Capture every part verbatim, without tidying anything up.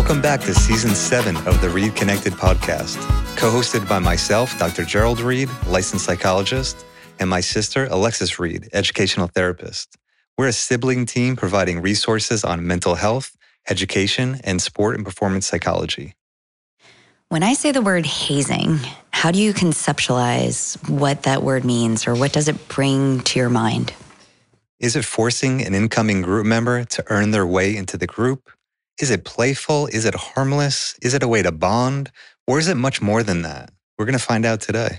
Welcome back to Season seven of the Reed Connected podcast, co-hosted by myself, Doctor Gerald Reed, licensed psychologist, and my sister, Alexis Reed, educational therapist. We're a sibling team providing resources on mental health, education, and sport and performance psychology. When I say the word hazing, how do you conceptualize what that word means, or what does it bring to your mind? Is it forcing an incoming group member to earn their way into the group? Is it playful? Is it harmless? Is it a way to bond? Or is it much more than that? We're going to find out today.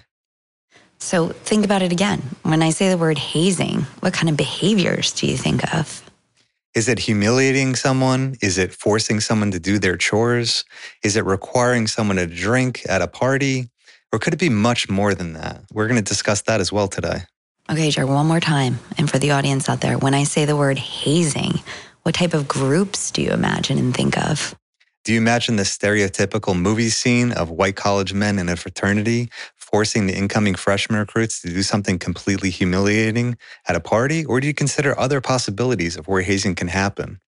So think about it again. When I say the word hazing, what kind of behaviors do you think of? Is it humiliating someone? Is it forcing someone to do their chores? Is it requiring someone to drink at a party? Or could it be much more than that? We're going to discuss that as well today. Okay, Jer, one more time. And for the audience out there, when I say the word hazing, what type of groups do you imagine and think of? Do you imagine the stereotypical movie scene of white college men in a fraternity forcing the incoming freshman recruits to do something completely humiliating at a party? Or do you consider other possibilities of where hazing can happen?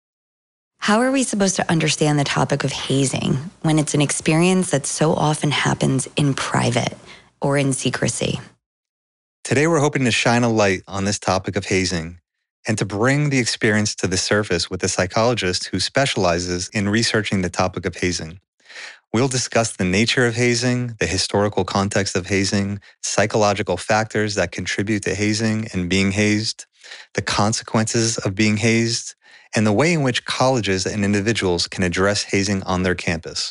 How are we supposed to understand the topic of hazing when it's an experience that so often happens in private or in secrecy? Today, we're hoping to shine a light on this topic of hazing and to bring the experience to the surface with a psychologist who specializes in researching the topic of hazing. We'll discuss the nature of hazing, the historical context of hazing, psychological factors that contribute to hazing and being hazed, the consequences of being hazed, and the way in which colleges and individuals can address hazing on their campus.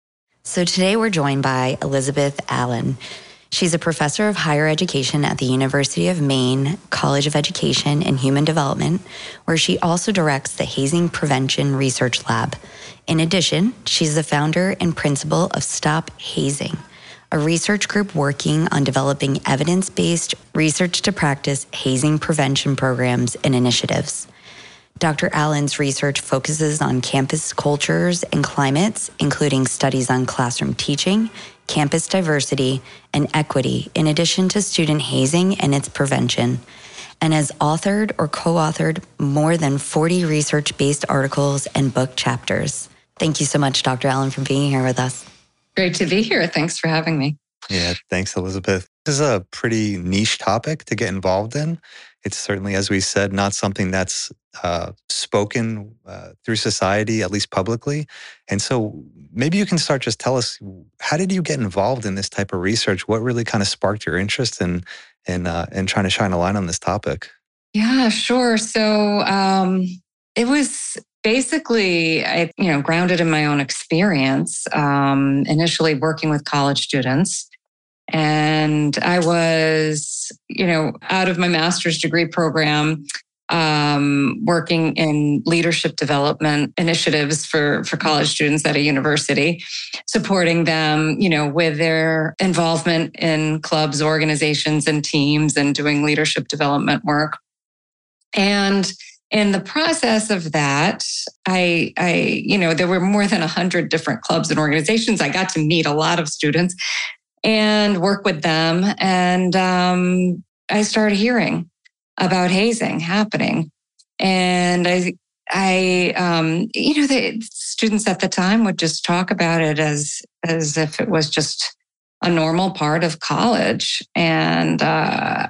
So today we're joined by Elizabeth Allen. She's a professor of higher education at the University of Maine College of Education and Human Development, where she also directs the Hazing Prevention Research Lab. In addition, she's the founder and principal of Stop Hazing, a research group working on developing evidence-based research to practice hazing prevention programs and initiatives. Doctor Allen's research focuses on campus cultures and climates, including studies on classroom teaching, campus diversity, and equity, in addition to student hazing and its prevention, and has authored or co-authored more than forty research-based articles and book chapters. Thank you so much, Doctor Allen, for being here with us. Great to be here. Thanks for having me. Yeah, thanks, Elizabeth. This is a pretty niche topic to get involved in. It's certainly, as we said, not something that's uh, spoken uh, through society, at least publicly. And so maybe you can start, just tell us, how did you get involved in this type of research? What really kind of sparked your interest in, in, uh, in trying to shine a light on this topic? Yeah, sure. So um, it was basically, I, you know, grounded in my own experience, um, initially working with college students. And I was, you know, out of my master's degree program, um, working in leadership development initiatives for, for college students at a university, supporting them, you know, with their involvement in clubs, organizations, and teams, and doing leadership development work. And in the process of that, I, I, you know, there were more than a hundred different clubs and organizations. I got to meet a lot of students and work with them. And um, I started hearing about hazing happening. And I, I, um, you know, the students at the time would just talk about it as, as if it was just a normal part of college. And uh,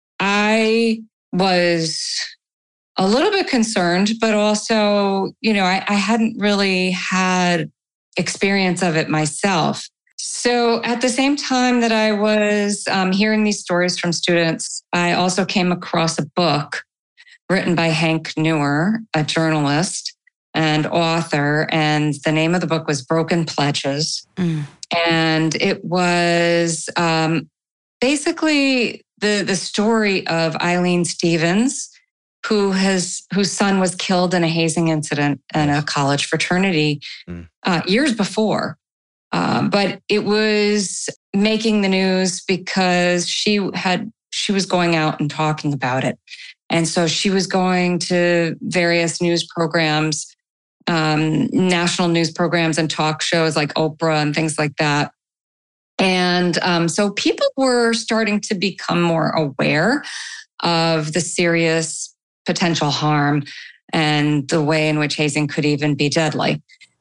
I was a little bit concerned, but also, you know, I, I hadn't really had experience of it myself. So at the same time that I was um, hearing these stories from students, I also came across a book written by Hank Newer, a journalist and author. And the name of the book was Broken Pledges. Mm. And it was um, basically the, the story of Eileen Stevens, who has whose son was killed in a hazing incident in a college fraternity mm. uh, years before. Um, but it was making the news because she had she was going out and talking about it. And so she was going to various news programs, um, national news programs and talk shows like Oprah and things like that. And um, so people were starting to become more aware of the serious potential harm and the way in which hazing could even be deadly.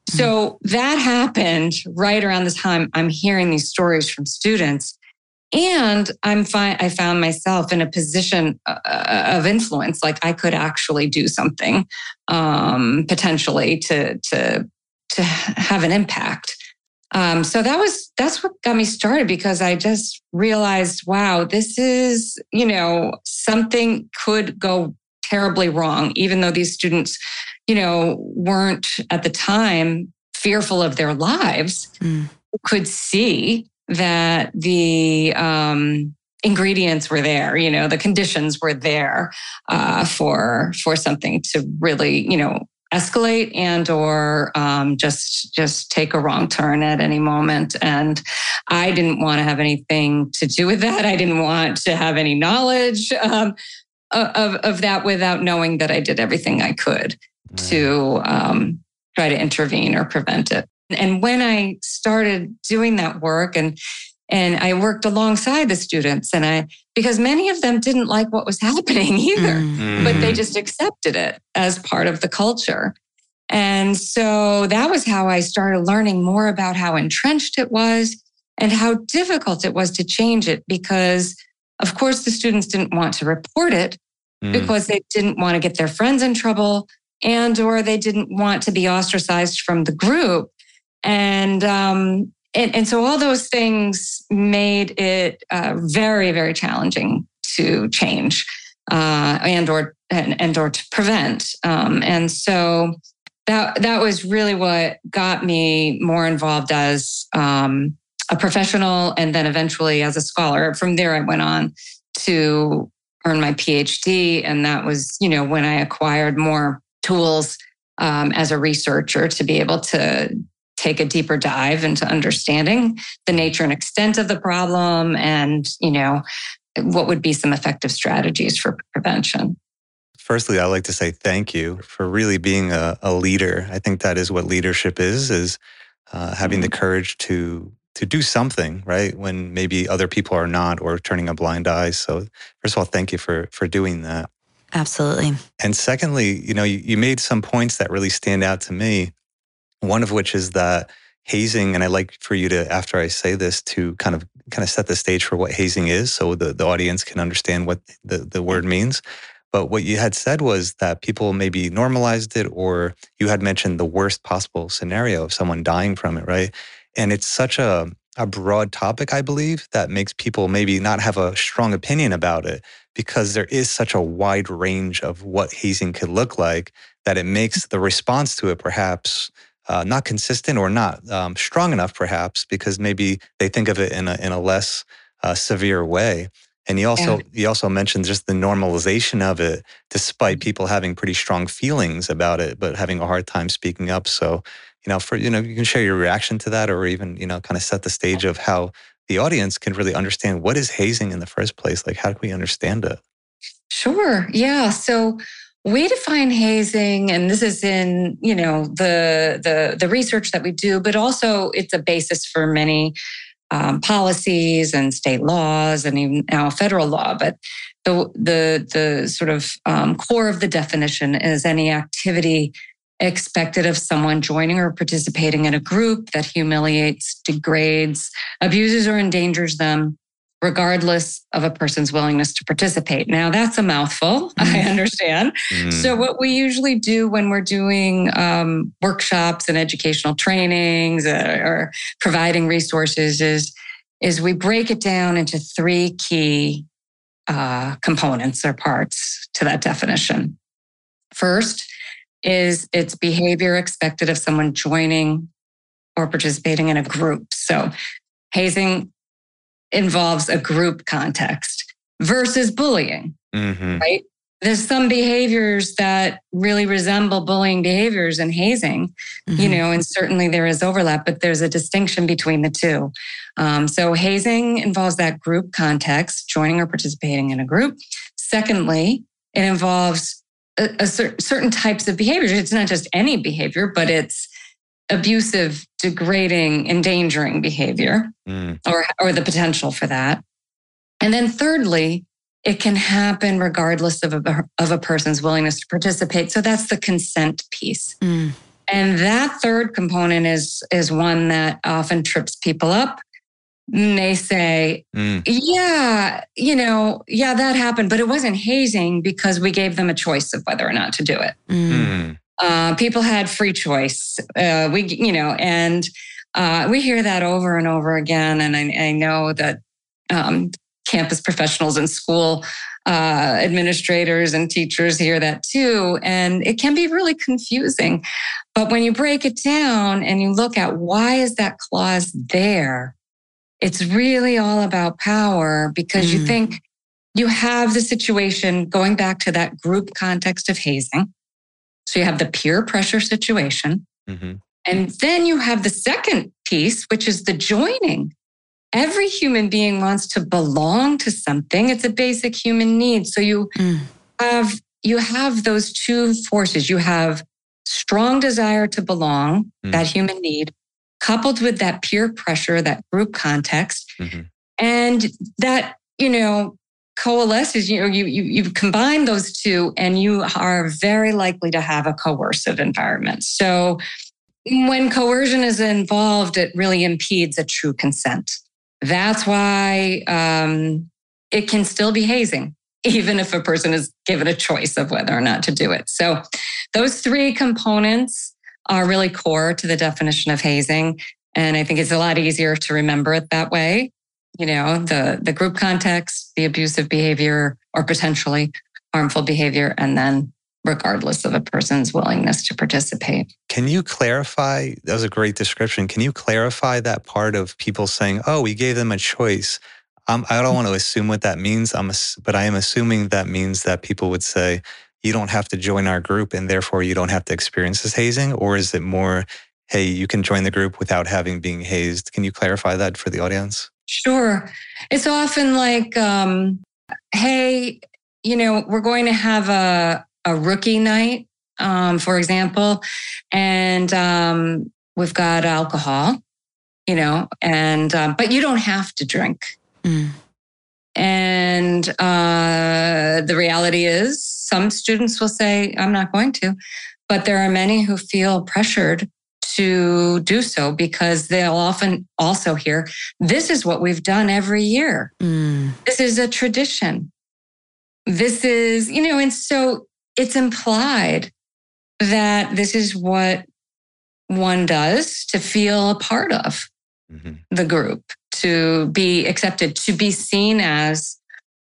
So that happened right around the time I'm hearing these stories from students. And I'm fi- I found myself in a position uh, of influence, like I could actually do something um, potentially to, to, to have an impact. Um, so that was, that's what got me started, because I just realized, wow, this is, you know, something could go terribly wrong, even though these students, you know, weren't at the time fearful of their lives, mm. could see that the um, ingredients were there, you know, the conditions were there uh, for for something to really, you know, escalate and or um, just just take a wrong turn at any moment. And I didn't want to have anything to do with that. I didn't want to have any knowledge um, of of that without knowing that I did everything I could mm. to um, try to intervene or prevent it. And when I started doing that work, and and I worked alongside the students, and I because many of them didn't like what was happening either, mm-hmm. but they just accepted it as part of the culture. And so that was how I started learning more about how entrenched it was and how difficult it was to change it, because of course the students didn't want to report it mm. because they didn't want to get their friends in trouble, and or they didn't want to be ostracized from the group. And, um, and and so all those things made it uh, very, very challenging to change uh, and or and, and or to prevent. Um, and so that that was really what got me more involved as um, a professional, and then eventually as a scholar. From there, I went on to earn my PhD, and that was, you know, when I acquired more tools um, as a researcher to be able to take a deeper dive into understanding the nature and extent of the problem, and, you know, what would be some effective strategies for prevention. Firstly, I'd like to say thank you for really being a, a leader. I think that is what leadership is, is uh, having mm-hmm. the courage to to do something, right, when maybe other people are not, or turning a blind eye. So first of all, thank you for for doing that. Absolutely. And secondly, you know, you, you made some points that really stand out to me. One of which is that hazing, and I'd like for you to, after I say this, to kind of kind of set the stage for what hazing is, so the, the audience can understand what the, the word means. But what you had said was that people maybe normalized it, or you had mentioned the worst possible scenario of someone dying from it, right? And it's such a, a broad topic, I believe, that makes people maybe not have a strong opinion about it, because there is such a wide range of what hazing could look like, that it makes the response to it perhaps Uh, not consistent, or not um, strong enough, perhaps, because maybe they think of it in a in a less uh, severe way. And you also yeah. you also mentioned just the normalization of it, despite people having pretty strong feelings about it, but having a hard time speaking up. So, you know, for you know, you can share your reaction to that, or even, you know, kind of set the stage of how the audience can really understand what is hazing in the first place. Like, how do we understand it? Sure. Yeah. So we define hazing, and this is in, you know, the the the research that we do, but also it's a basis for many um, policies and state laws, and even now federal law. But the the the sort of um, core of the definition is any activity expected of someone joining or participating in a group that humiliates, degrades, abuses, or endangers them, regardless of a person's willingness to participate. Now, that's a mouthful, mm. I understand. Mm. So what we usually do when we're doing um, workshops and educational trainings uh, or providing resources is, is we break it down into three key uh, components or parts to that definition. First is it's behavior expected of someone joining or participating in a group. So hazing involves a group context versus bullying, mm-hmm. right? There's some behaviors that really resemble bullying behaviors and hazing, mm-hmm. you know, and certainly there is overlap, but there's a distinction between the two. Um, so hazing involves that group context, joining or participating in a group. Secondly, it involves a, a cer- certain types of behaviors. It's not just any behavior, but it's abusive, degrading, endangering behavior, mm. or, or the potential for that. And then thirdly, it can happen regardless of a, of a person's willingness to participate. So that's the consent piece. Mm. And that third component is, is one that often trips people up. And they say, mm. yeah, you know, yeah, that happened, but it wasn't hazing because we gave them a choice of whether or not to do it. Mm. Uh, people had free choice. Uh, we, you know, and uh, we hear that over and over again. And I, I know that um, campus professionals and school uh, administrators and teachers hear that too. And it can be really confusing. But when you break it down and you look at why is that clause there, it's really all about power, because mm. you think you have the situation going back to that group context of hazing. So you have the peer pressure situation. Mm-hmm. And then you have the second piece, which is the joining. Every human being wants to belong to something. It's a basic human need. So you mm. have you have those two forces. You have strong desire to belong, mm. that human need, coupled with that peer pressure, that group context. Mm-hmm. And that, you know, coalesces, you know, you, you, you combine those two and you are very likely to have a coercive environment. So when coercion is involved, it really impedes a true consent. That's why um, it can still be hazing, even if a person is given a choice of whether or not to do it. So those three components are really core to the definition of hazing. And I think it's a lot easier to remember it that way. You know, the, the group context, the abusive behavior or potentially harmful behavior, and then regardless of a person's willingness to participate. Can you clarify? That was a great description. Can you clarify that part of people saying, oh, we gave them a choice? Um, I don't want to assume what that means, I'm, but I am assuming that means that people would say, you don't have to join our group and therefore you don't have to experience this hazing? Or is it more, hey, you can join the group without having being hazed? Can you clarify that for the audience? Sure. It's often like, um, hey, you know, we're going to have a, a rookie night, um, for example, and um, we've got alcohol, you know, and um, but you don't have to drink. Mm. And uh, the reality is some students will say, I'm not going to, but there are many who feel pressured to do so because they'll often also hear, this is what we've done every year. Mm. This is a tradition. This is, you know, and so it's implied that this is what one does to feel a part of mm-hmm. the group, to be accepted, to be seen as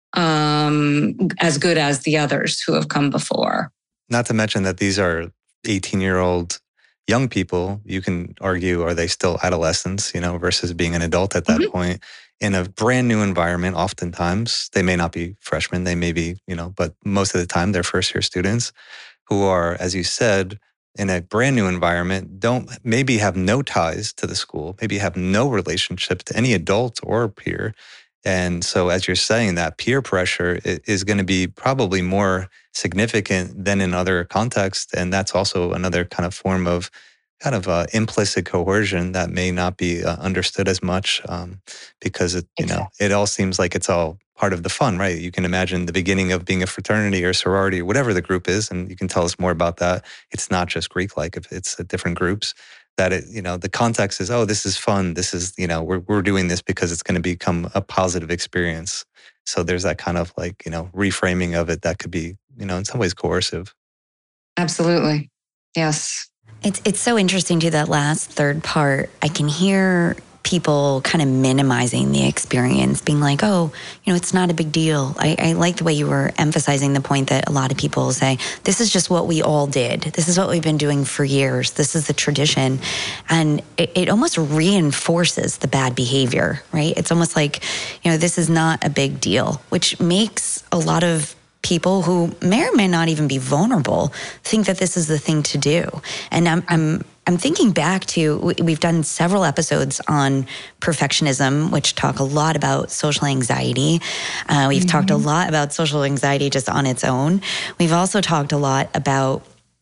um, as good as the others who have come before. Not to mention that these are eighteen-year-old young people. You can argue, are they still adolescents, you know, versus being an adult at that mm-hmm. point in a brand new environment? Oftentimes, they may not be freshmen, they may be, you know, but most of the time they're first-year students who are, as you said, in a brand new environment, don't maybe have no ties to the school, maybe have no relationship to any adult or peer. And so as you're saying, that peer pressure is going to be probably more significant than in other contexts. And that's also another kind of form of kind of uh, implicit coercion that may not be uh, understood as much um, because it, you exactly. know, it all seems like it's all part of the fun, right? You can imagine the beginning of being a fraternity or sorority or whatever the group is, and you can tell us more about that. It's not just Greek-like; if it's uh, different groups. That it, you know, the context is, oh, this is fun. This is, you know, we're we're doing this because it's going to become a positive experience. So there's that kind of like, you know, reframing of it that could be, you know, in some ways coercive. Absolutely, yes. It's it's so interesting too, that last third part. I can hear people kind of minimizing the experience, being like, oh, you know, it's not a big deal. I, I like the way you were emphasizing the point that a lot of people say, this is just what we all did. This is what we've been doing for years. This is the tradition. And it, it almost reinforces the bad behavior, right? It's almost like, you know, this is not a big deal, which makes a lot of people who may or may not even be vulnerable think that this is the thing to do. And I'm, I'm I'm thinking back to, we've done several episodes on perfectionism, which talk a lot about social anxiety. Uh, we've mm-hmm. talked a lot about social anxiety just on its own. We've also talked a lot about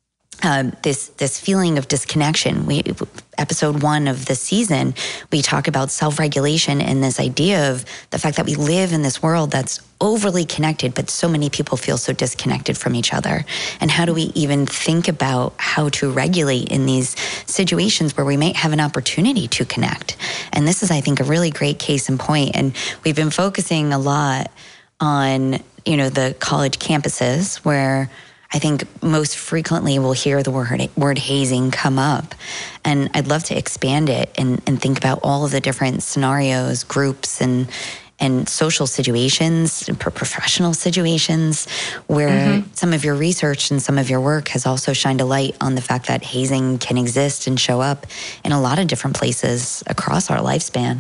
Um, this this feeling of disconnection. We episode one of the season, we talk about self-regulation and this idea of the fact that we live in this world that's overly connected, but so many people feel so disconnected from each other. And how do we even think about how to regulate in these situations where we might have an opportunity to connect? And this is, I think, a really great case in point. And we've been focusing a lot on, you know, the college campuses where I think most frequently we'll hear the word, word hazing come up. And I'd love to expand it and, and think about all of the different scenarios, groups, and and social situations, and professional situations, where mm-hmm. some of your research and some of your work has also shined a light on the fact that hazing can exist and show up in a lot of different places across our lifespan.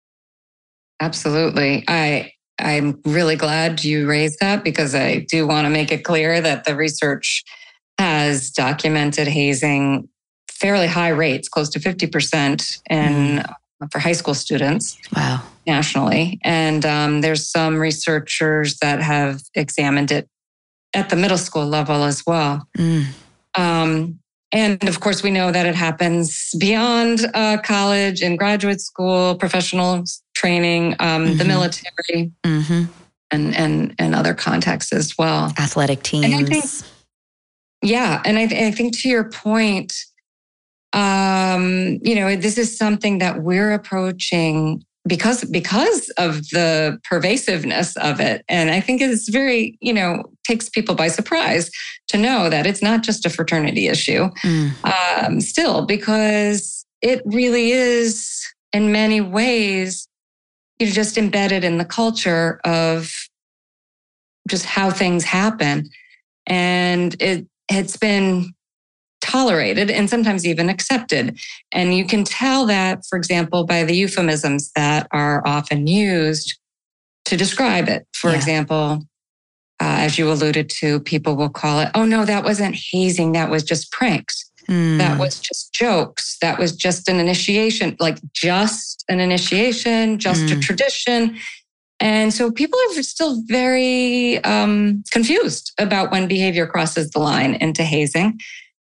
Absolutely. I I'm really glad you raised that, because I do want to make it clear that the research has documented hazing fairly high rates, close to fifty percent in, mm. for high school students. Wow. Nationally. And um, there's some researchers that have examined it at the middle school level as well. Mm. Um, and of course, we know that it happens beyond uh, college and graduate school, professional training, um, mm-hmm. the military, mm-hmm. and, and, and other contexts as well. Athletic teams. And I think, yeah. And I, I think to your point, um, you know, this is something that we're approaching because, because of the pervasiveness of it. And I think it's very, you know, takes people by surprise to know that it's not just a fraternity issue, mm. um, still, because it really is in many ways, you're just embedded in the culture of just how things happen. And it, it's been tolerated and sometimes even accepted. And you can tell that, for example, by the euphemisms that are often used to describe it. For yeah. example, uh, as you alluded to, people will call it, oh no, that wasn't hazing, that was just pranks. Mm. That was just jokes. That was just an initiation, like just an initiation, just mm. a tradition. And so people are still very um, confused about when behavior crosses the line into hazing.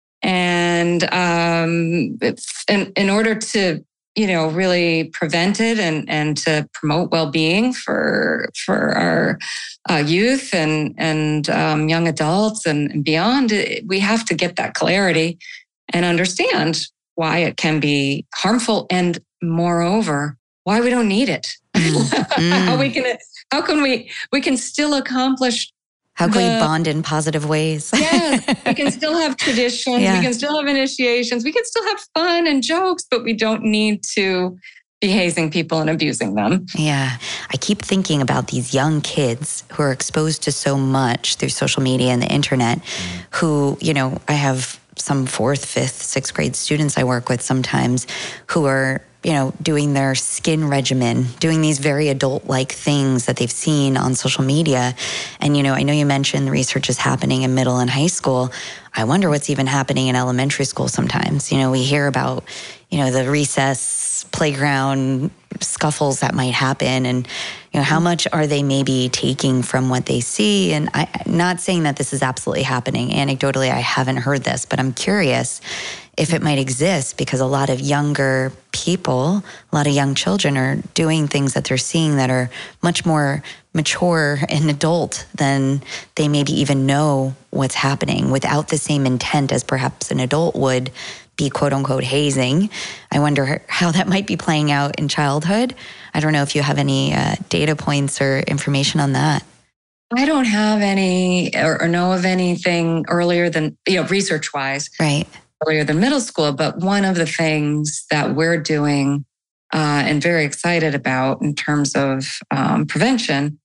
And um, in, in order to, you know, really prevent it and, and to promote well-being for for our uh, youth and, and um, young adults and, and beyond, we have to get that clarity and understand why it can be harmful, and moreover, why we don't need it. Mm. how we can, how can we, we can still accomplish. How can the, we bond in positive ways? Yes, we can still have traditions. Yeah. We can still have initiations. We can still have fun and jokes, but we don't need to be hazing people and abusing them. Yeah. I keep thinking about these young kids who are exposed to so much through social media and the internet, mm. who, you know, I have some fourth, fifth, sixth grade students I work with sometimes who are, you know, doing their skin regimen, doing these very adult-like things that they've seen on social media. And, you know, I know you mentioned research is happening in middle and high school. I wonder what's even happening in elementary school sometimes. You know, we hear about, you know, the recess playground scuffles that might happen, and, you know, how much are they maybe taking from what they see? And I, I'm not saying that this is absolutely happening. Anecdotally, I haven't heard this, but I'm curious if it might exist, because a lot of younger people, a lot of young children are doing things that they're seeing that are much more mature and adult than they maybe even know what's happening, without the same intent as perhaps an adult would be, quote unquote, hazing. I wonder how that might be playing out in childhood. I don't know if you have any uh, data points or information on that. I don't have any or, or know of anything earlier than, you know, research wise. Right. Earlier than middle school. But one of the things that we're doing uh, and very excited about in terms of um, prevention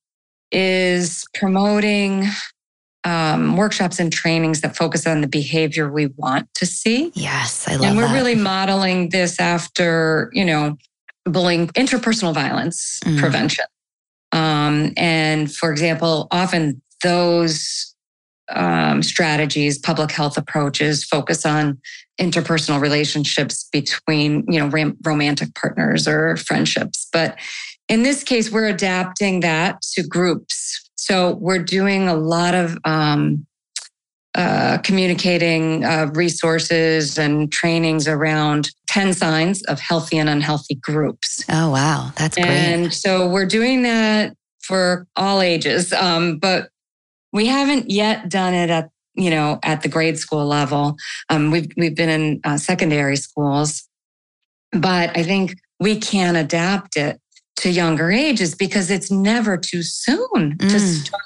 is promoting um, workshops and trainings that focus on the behavior we want to see. Yes, I love And we're that. really modeling this after, you know, bullying, interpersonal violence mm. prevention. Um, and for example, often those um, strategies, public health approaches focus on interpersonal relationships between, you know, ram- romantic partners or friendships. But in this case, we're adapting that to groups. So we're doing a lot of um, uh, communicating uh, resources and trainings around ten signs of healthy and unhealthy groups. Oh, wow. That's great. And so we're doing that for all ages, um, but we haven't yet done it at, you know, at the grade school level. Um, we've, we've been in uh, secondary schools, but I think we can adapt it to younger ages because it's never too soon mm. to start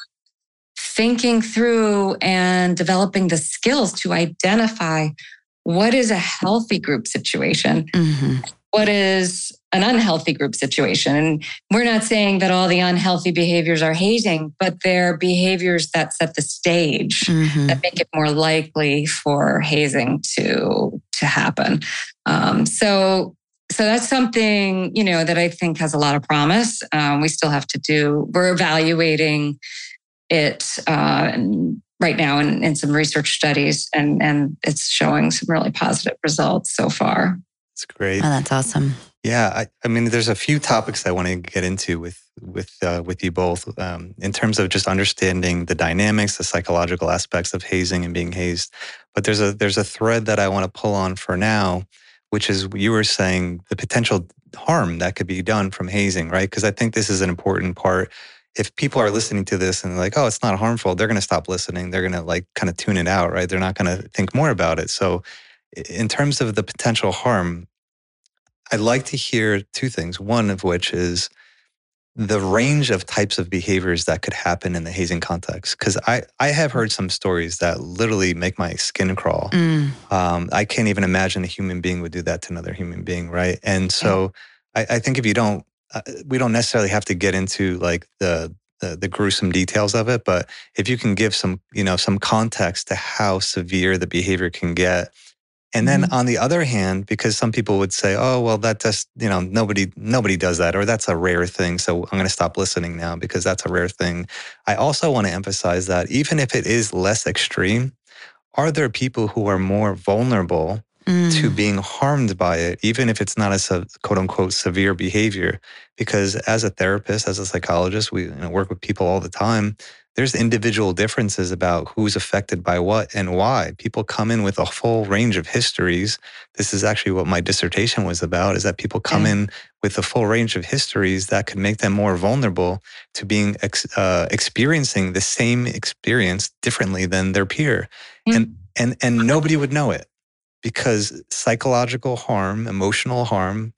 thinking through and developing the skills to identify what is a healthy group situation, mm-hmm. what is an unhealthy group situation. And we're not saying that all the unhealthy behaviors are hazing, but they're behaviors that set the stage, mm-hmm. that make it more likely for hazing to, to happen. Um, so So that's something, you know, that I think has a lot of promise. Um, we still have to do, we're evaluating it uh, right now in, in some research studies, and, and it's showing some really positive results so far. That's great. Oh, that's awesome. Yeah, I, I mean, there's a few topics I want to get into with with uh, with you both um, in terms of just understanding the dynamics, the psychological aspects of hazing and being hazed. But there's a there's a thread that I want to pull on for now, which is you were saying the potential harm that could be done from hazing, right? Because I think this is an important part. If people are listening to this and they're like, oh, it's not harmful, they're going to stop listening. They're going to like kind of tune it out, right? They're not going to think more about it. So in terms of the potential harm, I'd like to hear two things. One of which is the range of types of behaviors that could happen in the hazing context. Because I, I have heard some stories that literally make my skin crawl. Mm. Um, I can't even imagine a human being would do that to another human being, right? And so yeah. I, I think if you don't, uh, we don't necessarily have to get into like the, the the gruesome details of it, but if you can give some, you know, some context to how severe the behavior can get. And then mm-hmm. on the other hand, because some people would say, oh, well, that just, you know, nobody nobody does that, or that's a rare thing, so I'm going to stop listening now because that's a rare thing. I also want to emphasize that even if it is less extreme, are there people who are more vulnerable mm. to being harmed by it, even if it's not a quote unquote severe behavior? Because as a therapist, as a psychologist, we you know, work with people all the time. There's individual differences about who's affected by what and why. People come in with a full range of histories. This is actually what my dissertation was about, is that people come yeah. in with a full range of histories that could make them more vulnerable to being ex, uh, experiencing the same experience differently than their peer. Mm. And, and, and nobody would know it because psychological harm, emotional harm,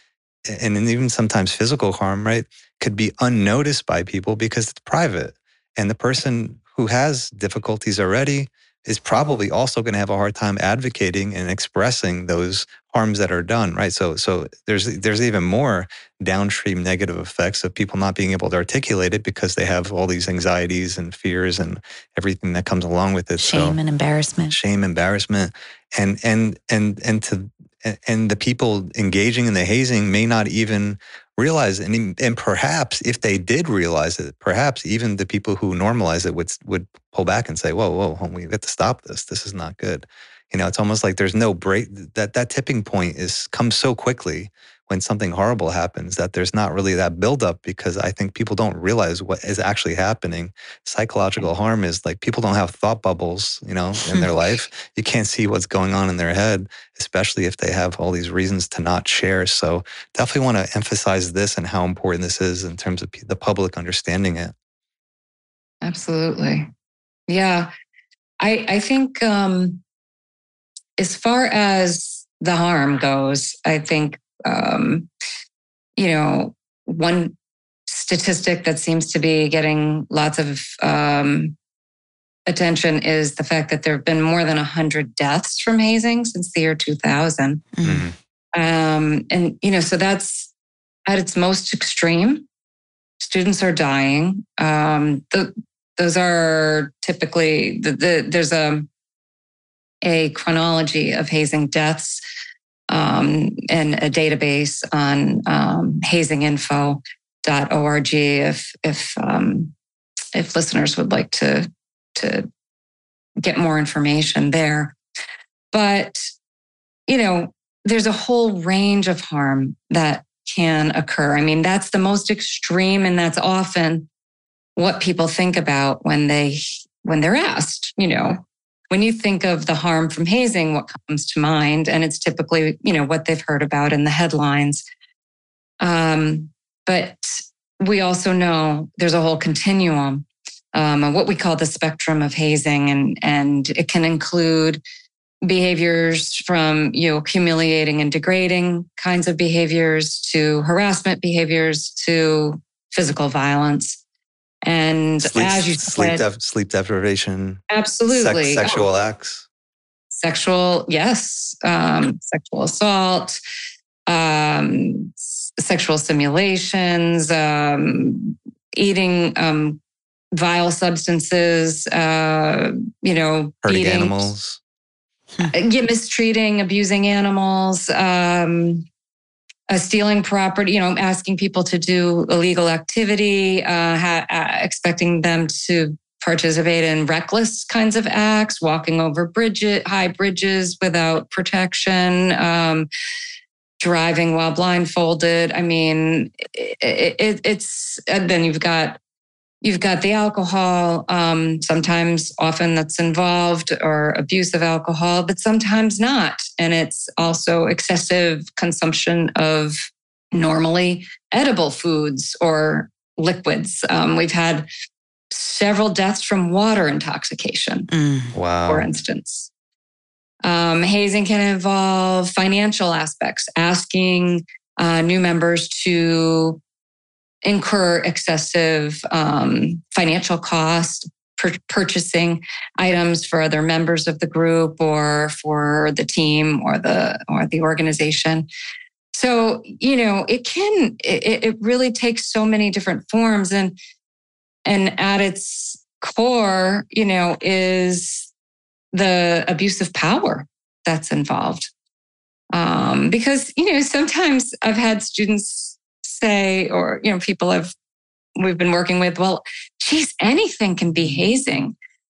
and even sometimes physical harm, right, could be unnoticed by people because it's private. And the person who has difficulties already is probably also going to have a hard time advocating and expressing those harms that are done, right? So, so there's there's even more downstream negative effects of people not being able to articulate it because they have all these anxieties and fears and everything that comes along with it. Shame so, and embarrassment. Shame, embarrassment, and and and and to and the people engaging in the hazing may not even realize it. And, and perhaps if they did realize it, perhaps even the people who normalize it would would pull back and say, whoa, whoa, we have to stop this. This is not good. You know, it's almost like there's no break. That that tipping point is comes so quickly when something horrible happens that there's not really that buildup, because I think people don't realize what is actually happening. Psychological harm is like people don't have thought bubbles, you know, in their life. You can't see what's going on in their head, especially if they have all these reasons to not share. So definitely want to emphasize this and how important this is in terms of the public understanding it. Absolutely. Yeah. I, I think um, as far as the harm goes, I think Um, you know, one statistic that seems to be getting lots of um, attention is the fact that there have been more than one hundred deaths from hazing since the year two thousand. Mm-hmm. Um, and, you know, so that's at its most extreme. Students are dying. Um, the, those are typically, the, the, there's a, a chronology of hazing deaths Um, and a database on um, hazing info dot org if if um, if listeners would like to to get more information there. But you know, there's a whole range of harm that can occur. I mean, that's the most extreme, and that's often what people think about when they when they're asked. You know, when you think of the harm from hazing, what comes to mind? And it's typically, you know, what they've heard about in the headlines. Um, but we also know there's a whole continuum, um, of what we call the spectrum of hazing, and and it can include behaviors from, you know, humiliating and degrading kinds of behaviors to harassment behaviors to physical violence. And sleep, as you sleep, said, def- sleep deprivation, absolutely, sex, sexual oh, acts, sexual, yes, um, sexual assault, um, s- sexual simulations, um, eating um, vile substances, uh, you know, hurting beating, animals. yeah, mistreating, abusing animals, um, uh, stealing property, you know, asking people to do illegal activity, uh, ha- uh, expecting them to participate in reckless kinds of acts, walking over bridges, high bridges without protection, um, driving while blindfolded. I mean, it, it, it's, and then you've got You've got the alcohol, um, sometimes often that's involved, or abuse of alcohol, but sometimes not. And it's also excessive consumption of normally edible foods or liquids. Um, we've had several deaths from water intoxication, Mm. Wow. for instance. Um, hazing can involve financial aspects, asking uh, new members to incur excessive um, financial cost, per- purchasing items for other members of the group or for the team or the or the organization. So, you know, it can it, it really takes so many different forms, and and at its core, you know, is the abuse of power that's involved. Um, because, you know, sometimes I've had students say, or, you know, people have, we've been working with, well, geez, anything can be hazing.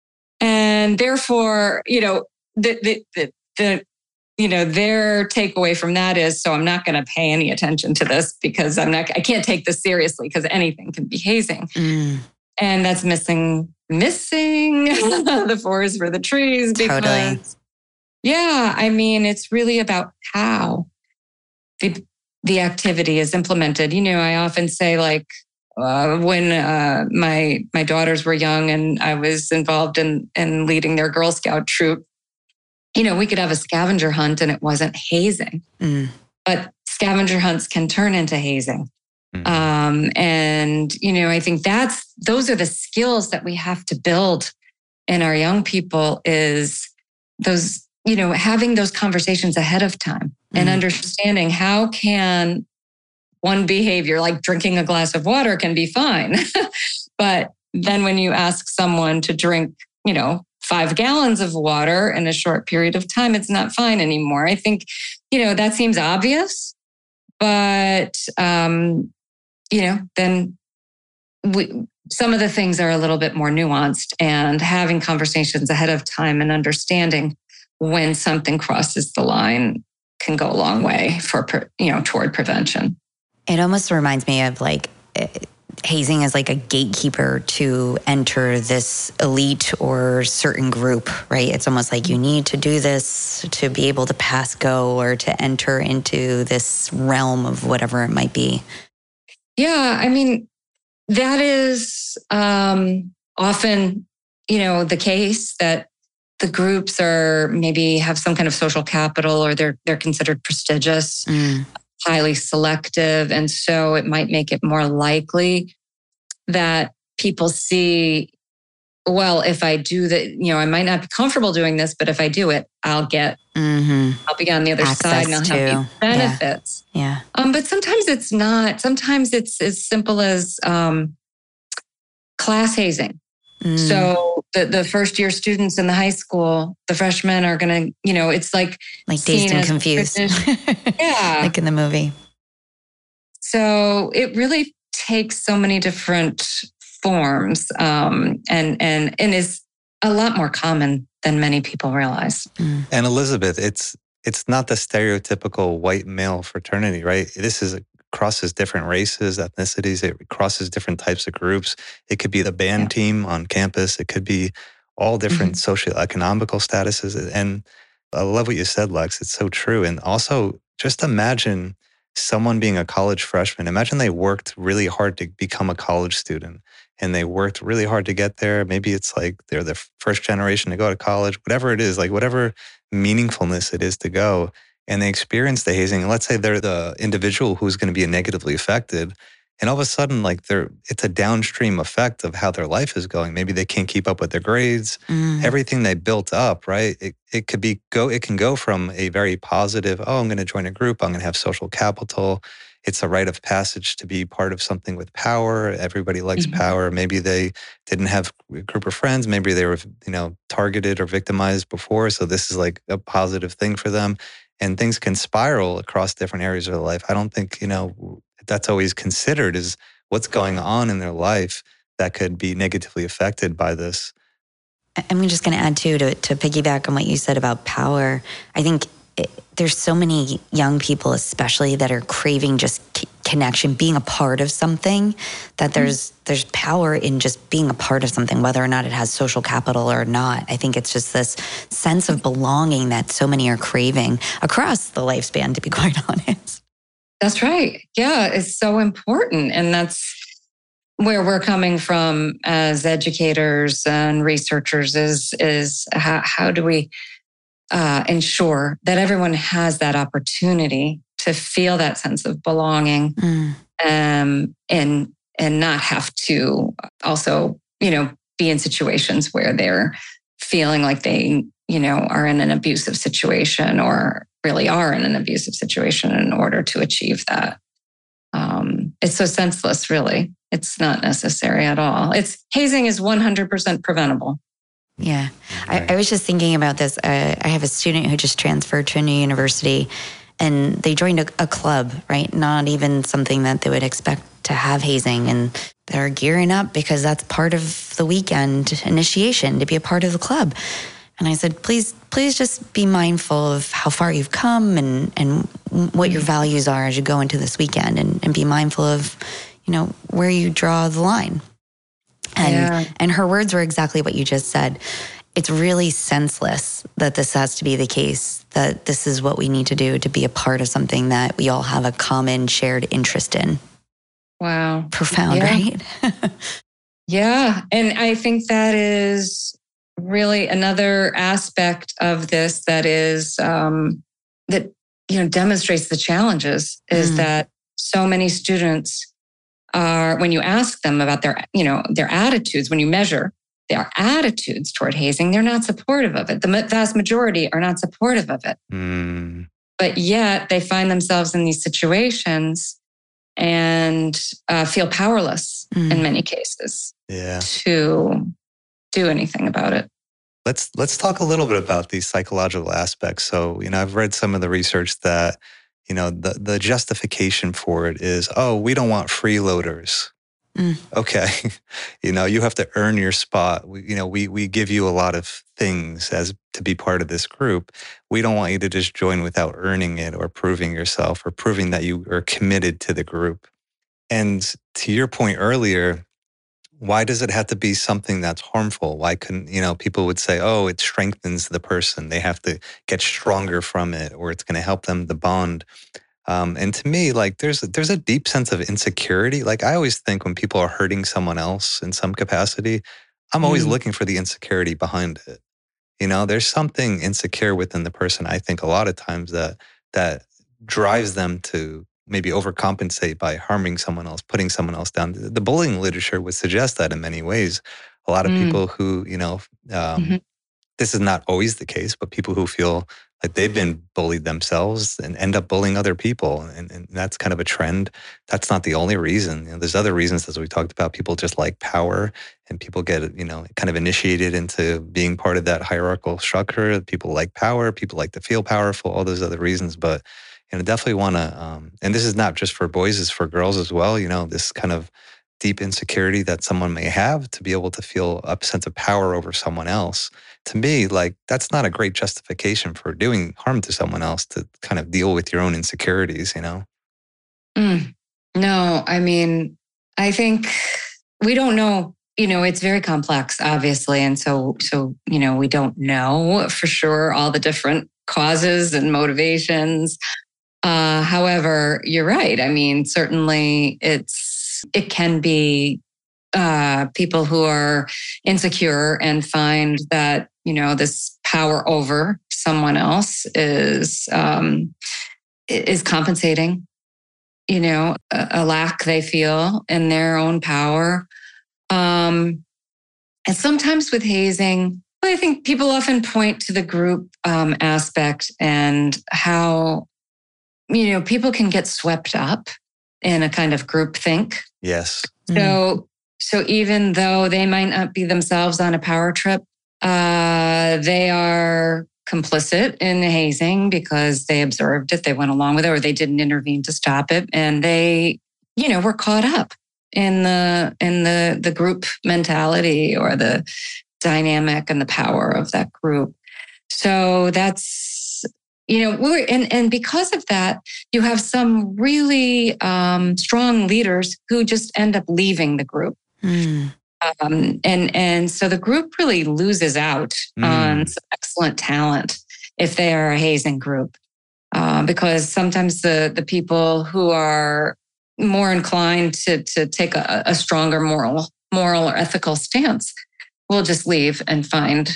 And therefore, you know, the, the, the, the you know, their takeaway from that is, so I'm not going to pay any attention to this because I'm not, I can't take this seriously because anything can be hazing. Mm. And that's missing, missing the forest for the trees. Because, Totally. yeah, I mean, it's really about how the the activity is implemented. You know, I often say, like, uh, when uh, my my daughters were young and I was involved in in leading their Girl Scout troop, you know, we could have a scavenger hunt and it wasn't hazing, Mm. but scavenger hunts can turn into hazing. Mhm. Um, and you know, I think that's those are the skills that we have to build in our young people. Is those, you know, having those conversations ahead of time and Mm. understanding how can one behavior, like drinking a glass of water, can be fine. But then when you ask someone to drink, you know, five gallons of water in a short period of time, it's not fine anymore. I think, you know, that seems obvious, but, um, you know, then we, some of the things are a little bit more nuanced, and having conversations ahead of time and understanding when something crosses the line can go a long way for, you know, toward prevention. It almost reminds me of like eh, hazing as like a gatekeeper to enter this elite or certain group, right? It's almost like you need to do this to be able to pass go or to enter into this realm of whatever it might be. Yeah, I mean, that is um, often, you know, the case, that the groups are maybe have some kind of social capital, or they're they're considered prestigious, Mm. highly selective. And so it might make it more likely that people see, well, if I do that, you know, I might not be comfortable doing this, but if I do it, I'll get, Mm-hmm. I'll be on the other Access side and I'll have to, these benefits. Yeah. Um, but sometimes it's not. Sometimes it's as simple as um, class hazing. Mm. So the, the first year students in the high school, the freshmen are going to, you know, it's like Like seen Dazed and as Confused. Yeah. Like in the movie. So it really takes so many different forms, um, and and and is a lot more common than many people realize. Mm. And Elizabeth, it's it's not the stereotypical white male fraternity, right? This is crosses different races, ethnicities. It crosses different types of groups. It could be the band Yeah. team on campus. It could be all different Mm-hmm. socioeconomical statuses. And I love what you said, Lex. It's so true. And also, just imagine someone being a college freshman. Imagine they worked really hard to become a college student and they worked really hard to get there. Maybe it's like they're the first generation to go to college, whatever it is, like whatever meaningfulness it is to go. And they experience the hazing. And let's say they're the individual who's going to be negatively affected. And all of a sudden, like they're, it's a downstream effect of how their life is going. Maybe they can't keep up with their grades, mm. everything they built up, right? It it could be go. It can go from a very positive, oh, I'm going to join a group, I'm going to have social capital. It's a rite of passage to be part of something with power. Everybody likes mm-hmm. power. Maybe they didn't have a group of friends. Maybe they were, you know, targeted or victimized before. So this is like a positive thing for them. And things can spiral across different areas of their life. I don't think, you know, that's always considered is what's going on in their life that could be negatively affected by this. I'm just going to add too, to, to piggyback on what you said about power. I think it, there's so many young people, especially that are craving just c- connection, being a part of something, that there's mm-hmm. there's power in just being a part of something, whether or not it has social capital or not. I think it's just this sense of belonging that so many are craving across the lifespan, to be quite honest. That's right. Yeah, it's so important. And that's where we're coming from as educators and researchers is, is how, how do we uh, ensure that everyone has that opportunity to feel that sense of belonging mm. um, and, and not have to also, you know, be in situations where they're feeling like they, you know, are in an abusive situation or really are in an abusive situation in order to achieve that. Um, it's so senseless, really. It's not necessary at all. It's hazing is one hundred percent preventable. Yeah. Right. I, I was just thinking about this. Uh, I have a student who just transferred to a new university and they joined a, a club, right? Not even something that they would expect to have hazing. And they're gearing up because that's part of the weekend initiation to be a part of the club. And I said, please, please just be mindful of how far you've come and, and what your values are as you go into this weekend and, and be mindful of, you know, where you draw the line. And yeah. and her words were exactly what you just said. It's really senseless that this has to be the case, that this is what we need to do to be a part of something that we all have a common shared interest in. Wow. Profound, yeah. right? Yeah. And I think that is really another aspect of this that is um, that you know demonstrates the challenges is mm. that so many students are, when you ask them about their you know their attitudes, when you measure their attitudes toward hazing, they're not supportive of it. The vast majority are not supportive of it. Mm. But yet they find themselves in these situations and uh, feel powerless mm. in many cases yeah. to do anything about it. Let's let's talk a little bit about these psychological aspects. So, you know, I've read some of the research that, you know, the, the justification for it is, oh, we don't want freeloaders. Mm. Okay. You know, you have to earn your spot. We, you know, we we give you a lot of things as to be part of this group. We don't want you to just join without earning it or proving yourself or proving that you are committed to the group. And to your point earlier, why does it have to be something that's harmful? Why couldn't, you know, people would say, oh, it strengthens the person. They have to get stronger from it, or it's going to help them the bond. Um, and to me, like there's there's a deep sense of insecurity. Like I always think when people are hurting someone else in some capacity, I'm always mm. looking for the insecurity behind it. You know, there's something insecure within the person. I think a lot of times that that drives them to maybe overcompensate by harming someone else, putting someone else down. The bullying literature would suggest that in many ways. A lot of mm. people who, you know, um, mm-hmm. this is not always the case, but people who feel like they've been bullied themselves and end up bullying other people. And, and that's kind of a trend. That's not the only reason. You know, there's other reasons, as we talked about. People just like power and people get, you know, kind of initiated into being part of that hierarchical structure. People like power. People like to feel powerful, all those other reasons. But you know, definitely want to, um, and this is not just for boys, it's for girls as well, you know, this kind of deep insecurity that someone may have to be able to feel a sense of power over someone else. To me, like, that's not a great justification for doing harm to someone else, to kind of deal with your own insecurities, you know? Mm. No, I mean, I think we don't know you know, it's very complex, obviously. And so, so, you know, we don't know for sure all the different causes and motivations. Uh, however, you're right. I mean, certainly it's, it can be uh, people who are insecure and find that, you know, this power over someone else is, um, is compensating, you know, a, a lack they feel in their own power. Um, and sometimes with hazing, I think people often point to the group um, aspect and how, you know, people can get swept up in a kind of group think. Yes. So, mm. so even though they might not be themselves on a power trip, uh, they are complicit in the hazing because they observed it, they went along with it, or they didn't intervene to stop it, and they, you know, were caught up in the in the the group mentality or the dynamic and the power of that group. So that's, you know, we're and and because of that, you have some really um, strong leaders who just end up leaving the group. Mm. Um, and and so the group really loses out mm. on some excellent talent if they are a hazing group, uh, because sometimes the the people who are more inclined to to take a, a stronger moral moral or ethical stance will just leave and find,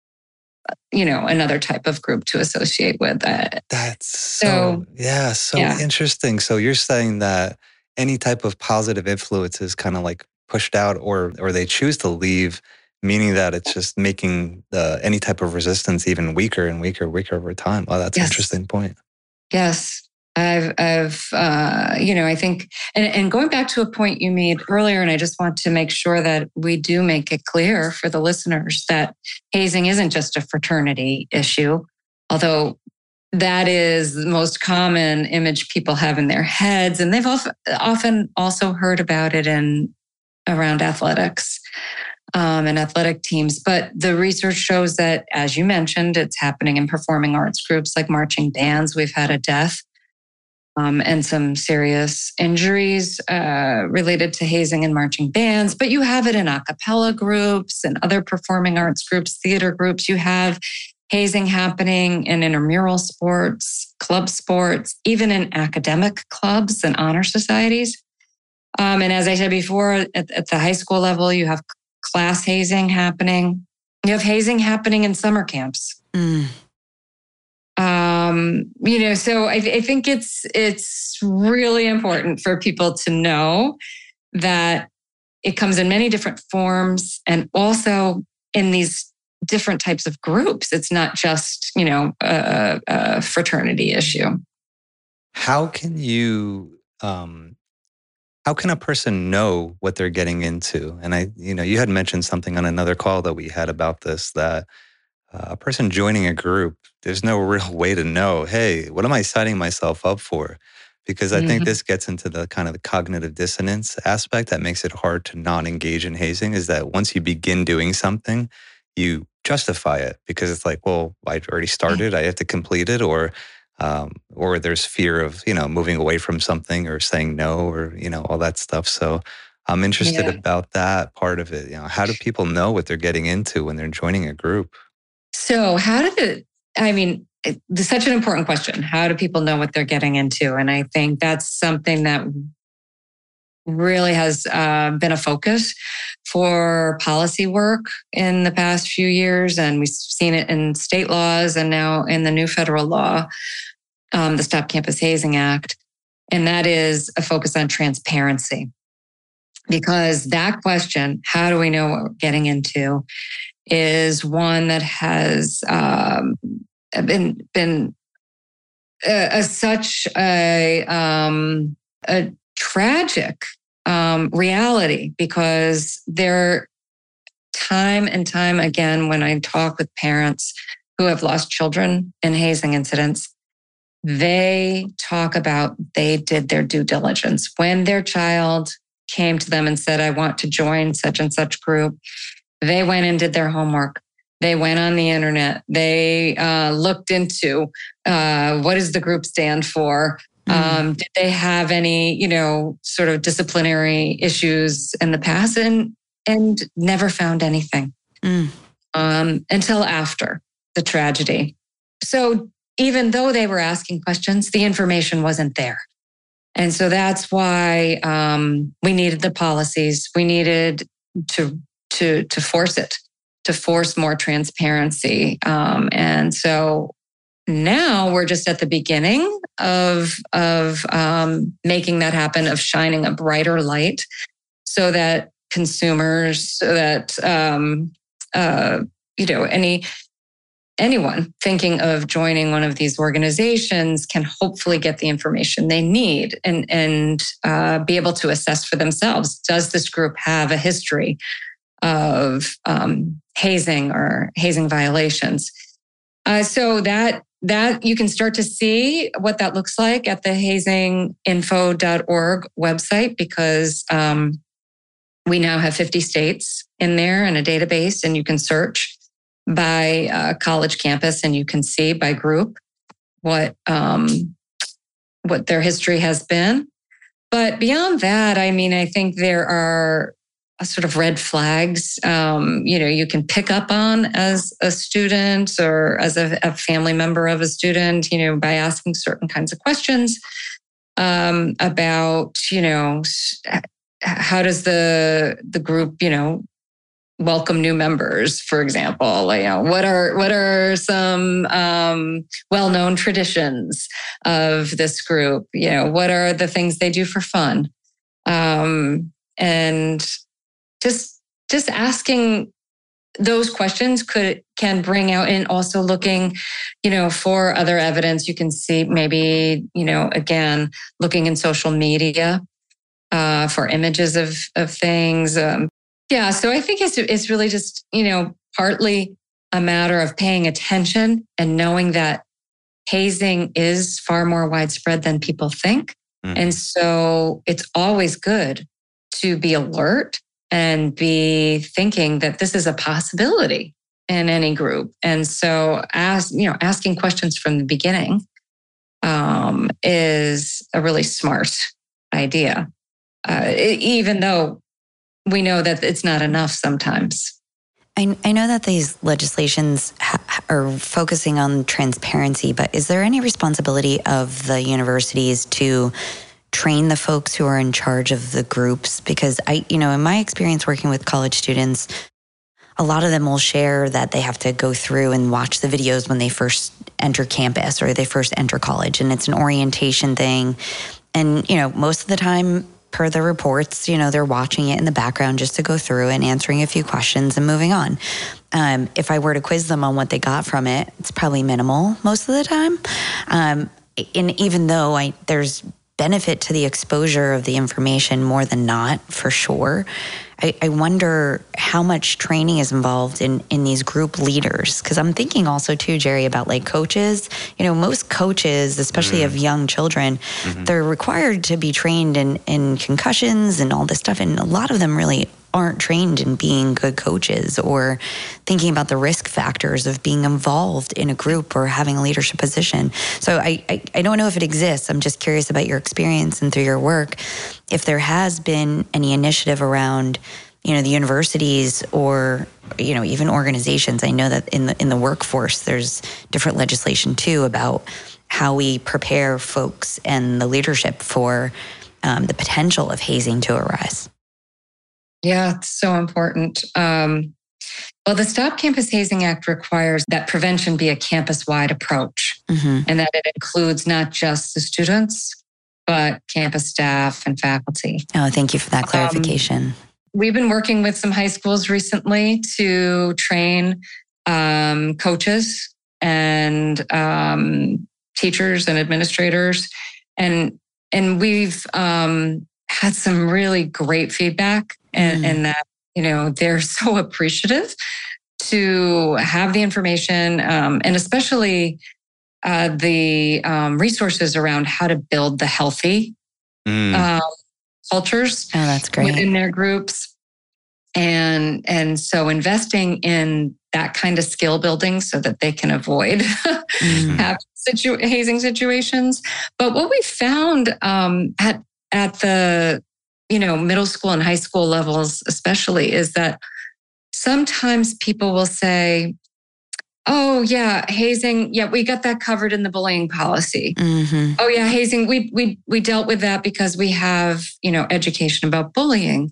you know, another type of group to associate with. Uh, That's so, so yeah, so yeah. interesting. So you're saying that any type of positive influence is kind of like pushed out, or or they choose to leave, meaning that it's just making the any type of resistance even weaker and weaker, weaker over time. Oh, that's yes. an interesting point. Yes. I've, I've, uh, you know, I think, and, and going back to a point you made earlier, and I just want to make sure that we do make it clear for the listeners that hazing isn't just a fraternity issue, although that is the most common image people have in their heads. And they've often, often also heard about it in around athletics um, and athletic teams. But the research shows that, as you mentioned, it's happening in performing arts groups like marching bands. We've had a death Um, and some serious injuries uh, related to hazing in marching bands. But you have it in a cappella groups and other performing arts groups, theater groups. You have hazing happening in intramural sports, club sports, even in academic clubs and honor societies. Um, and as I said before, at, at the high school level, you have class hazing happening. You have hazing happening in summer camps. Mm. Um, you know, so I, I think it's it's really important for people to know that it comes in many different forms and also in these different types of groups. It's not just, you know, a, a fraternity issue. How can you, um, how can a person know what they're getting into? And I, you know, you had mentioned something on another call that we had about this, that Uh, a person joining a group, there's no real way to know, hey, what am I signing myself up for? Because I mm-hmm. think this gets into the kind of the cognitive dissonance aspect that makes it hard to not engage in hazing, is that once you begin doing something, you justify it because it's like, well, I already started, I have to complete it, or um, or there's fear of, you know, moving away from something or saying no, or, you know, all that stuff. So I'm interested yeah. about that part of it. You know, how do people know what they're getting into when they're joining a group? So how did it, I mean, it's such an important question. How do people know what they're getting into? And I think that's something that really has uh, been a focus for policy work in the past few years. And we've seen it in state laws and now in the new federal law, um, the Stop Campus Hazing Act. And that is a focus on transparency. Because that question, how do we know what we're getting into, is one that has um, been been a, a, such a um, a tragic um, reality. Because there, time and time again, when I talk with parents who have lost children in hazing incidents, they talk about they did their due diligence when their child came to them and said, "I want to join such and such group." They went and did their homework. They went on the internet. They uh, looked into uh, what does the group stand for? Mm. Um, did they have any, you know, sort of disciplinary issues in the past? And and never found anything Mm. um, until after the tragedy. So even though they were asking questions, the information wasn't there. And so that's why um, we needed the policies. We needed to to to force it, to force more transparency. Um, and so now we're just at the beginning of of um, making that happen, of shining a brighter light, so that consumers, so that um, uh, you know any. Anyone thinking of joining one of these organizations can hopefully get the information they need and, and uh, be able to assess for themselves. Does this group have a history of um, hazing or hazing violations? Uh, so that that you can start to see what that looks like at the hazing info dot org website, because um, we now have fifty states in there in a database, and you can search by uh, college campus, and you can see by group what um, what their history has been. But beyond that, I mean, I think there are a sort of red flags, um, you know, you can pick up on as a student or as a, a family member of a student, you know, by asking certain kinds of questions um, about, you know, how does the the group, you know, welcome new members, for example. You know, what are what are some um, well-known traditions of this group? You know, what are the things they do for fun? Um, and just just asking those questions could can bring out, and also looking, you know, for other evidence. You can see maybe, you know, again, looking in social media uh, for images of of things. Um, Yeah, so I think it's it's really just, you know, partly a matter of paying attention and knowing that hazing is far more widespread than people think. Mm. And so it's always good to be alert and be thinking that this is a possibility in any group. And so ask, you know, asking questions from the beginning um, is a really smart idea, uh, it, even though we know that it's not enough sometimes. I, I know that these legislations ha- are focusing on transparency, but is there any responsibility of the universities to train the folks who are in charge of the groups? Because I, you know, in my experience working with college students, a lot of them will share that they have to go through and watch the videos when they first enter campus or they first enter college, and it's an orientation thing. And, you know, most of the time, per the reports, you know, they're watching it in the background just to go through and answering a few questions and moving on. Um, if I were to quiz them on what they got from it, it's probably minimal most of the time. Um, and even though I, there's benefit to the exposure of the information more than not, for sure, I, I wonder how much training is involved in, in these group leaders. Because I'm thinking also too, Jerry, about like coaches. You know, most coaches, especially mm-hmm. of young children, mm-hmm. they're required to be trained in, in concussions and all this stuff. And a lot of them really aren't trained in being good coaches or thinking about the risk factors of being involved in a group or having a leadership position. So I, I, I don't know if it exists. I'm just curious about your experience and through your work, if there has been any initiative around, you know, the universities or, you know, even organizations. I know that in the in the workforce, there's different legislation too about how we prepare folks and the leadership for um, the potential of hazing to arise. Yeah, it's so important. Um, well, the Stop Campus Hazing Act requires that prevention be a campus-wide approach, mm-hmm. and that it includes not just the students, but campus staff and faculty. Oh, thank you for that clarification. Um, we've been working with some high schools recently to train um, coaches and um, teachers and administrators, and and we've um, had some really great feedback. And, mm. and that, you know, they're so appreciative to have the information um, and especially uh, the um, resources around how to build the healthy mm. uh, cultures oh, that's great. within their groups. And, and so investing in that kind of skill building so that they can avoid mm. having situ- hazing situations. But what we found um, at, at the you know, middle school and high school levels especially, is that sometimes people will say, oh yeah, hazing, yeah, we got that covered in the bullying policy. Mm-hmm. Oh yeah, hazing, we we we dealt with that because we have, you know, education about bullying.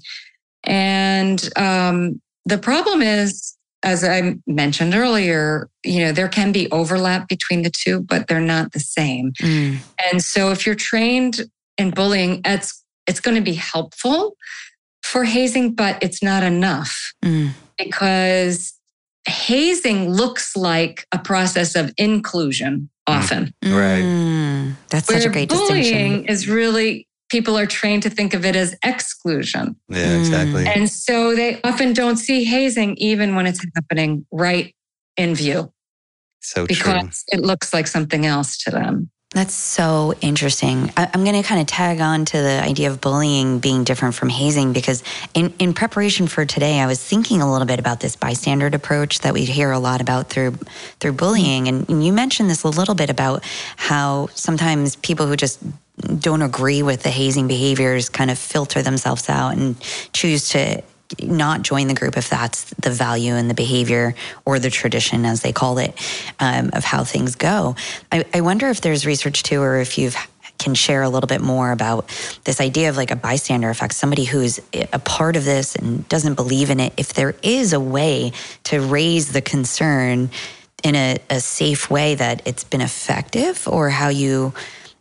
And um, the problem is, as I mentioned earlier, you know, there can be overlap between the two, but they're not the same. Mm. And so if you're trained in bullying, it's it's going to be helpful for hazing, but it's not enough Mm. because hazing looks like a process of inclusion often. Right. Mm. That's such Where a great bullying distinction. is really, people are trained to think of it as exclusion. Yeah, exactly. And so they often don't see hazing even when it's happening right in view So because true. it looks like something else to them. That's so interesting. I, I'm going to kind of tag on to the idea of bullying being different from hazing because in, in preparation for today, I was thinking a little bit about this bystander approach that we hear a lot about through through bullying. And, and you mentioned this a little bit about how sometimes people who just don't agree with the hazing behaviors kind of filter themselves out and choose to not join the group if that's the value in the behavior or the tradition, as they call it, um, of how things go. I, I wonder if there's research too, or if you can share a little bit more about this idea of like a bystander effect, somebody who's a part of this and doesn't believe in it. If there is a way to raise the concern in a, a safe way that it's been effective, or how you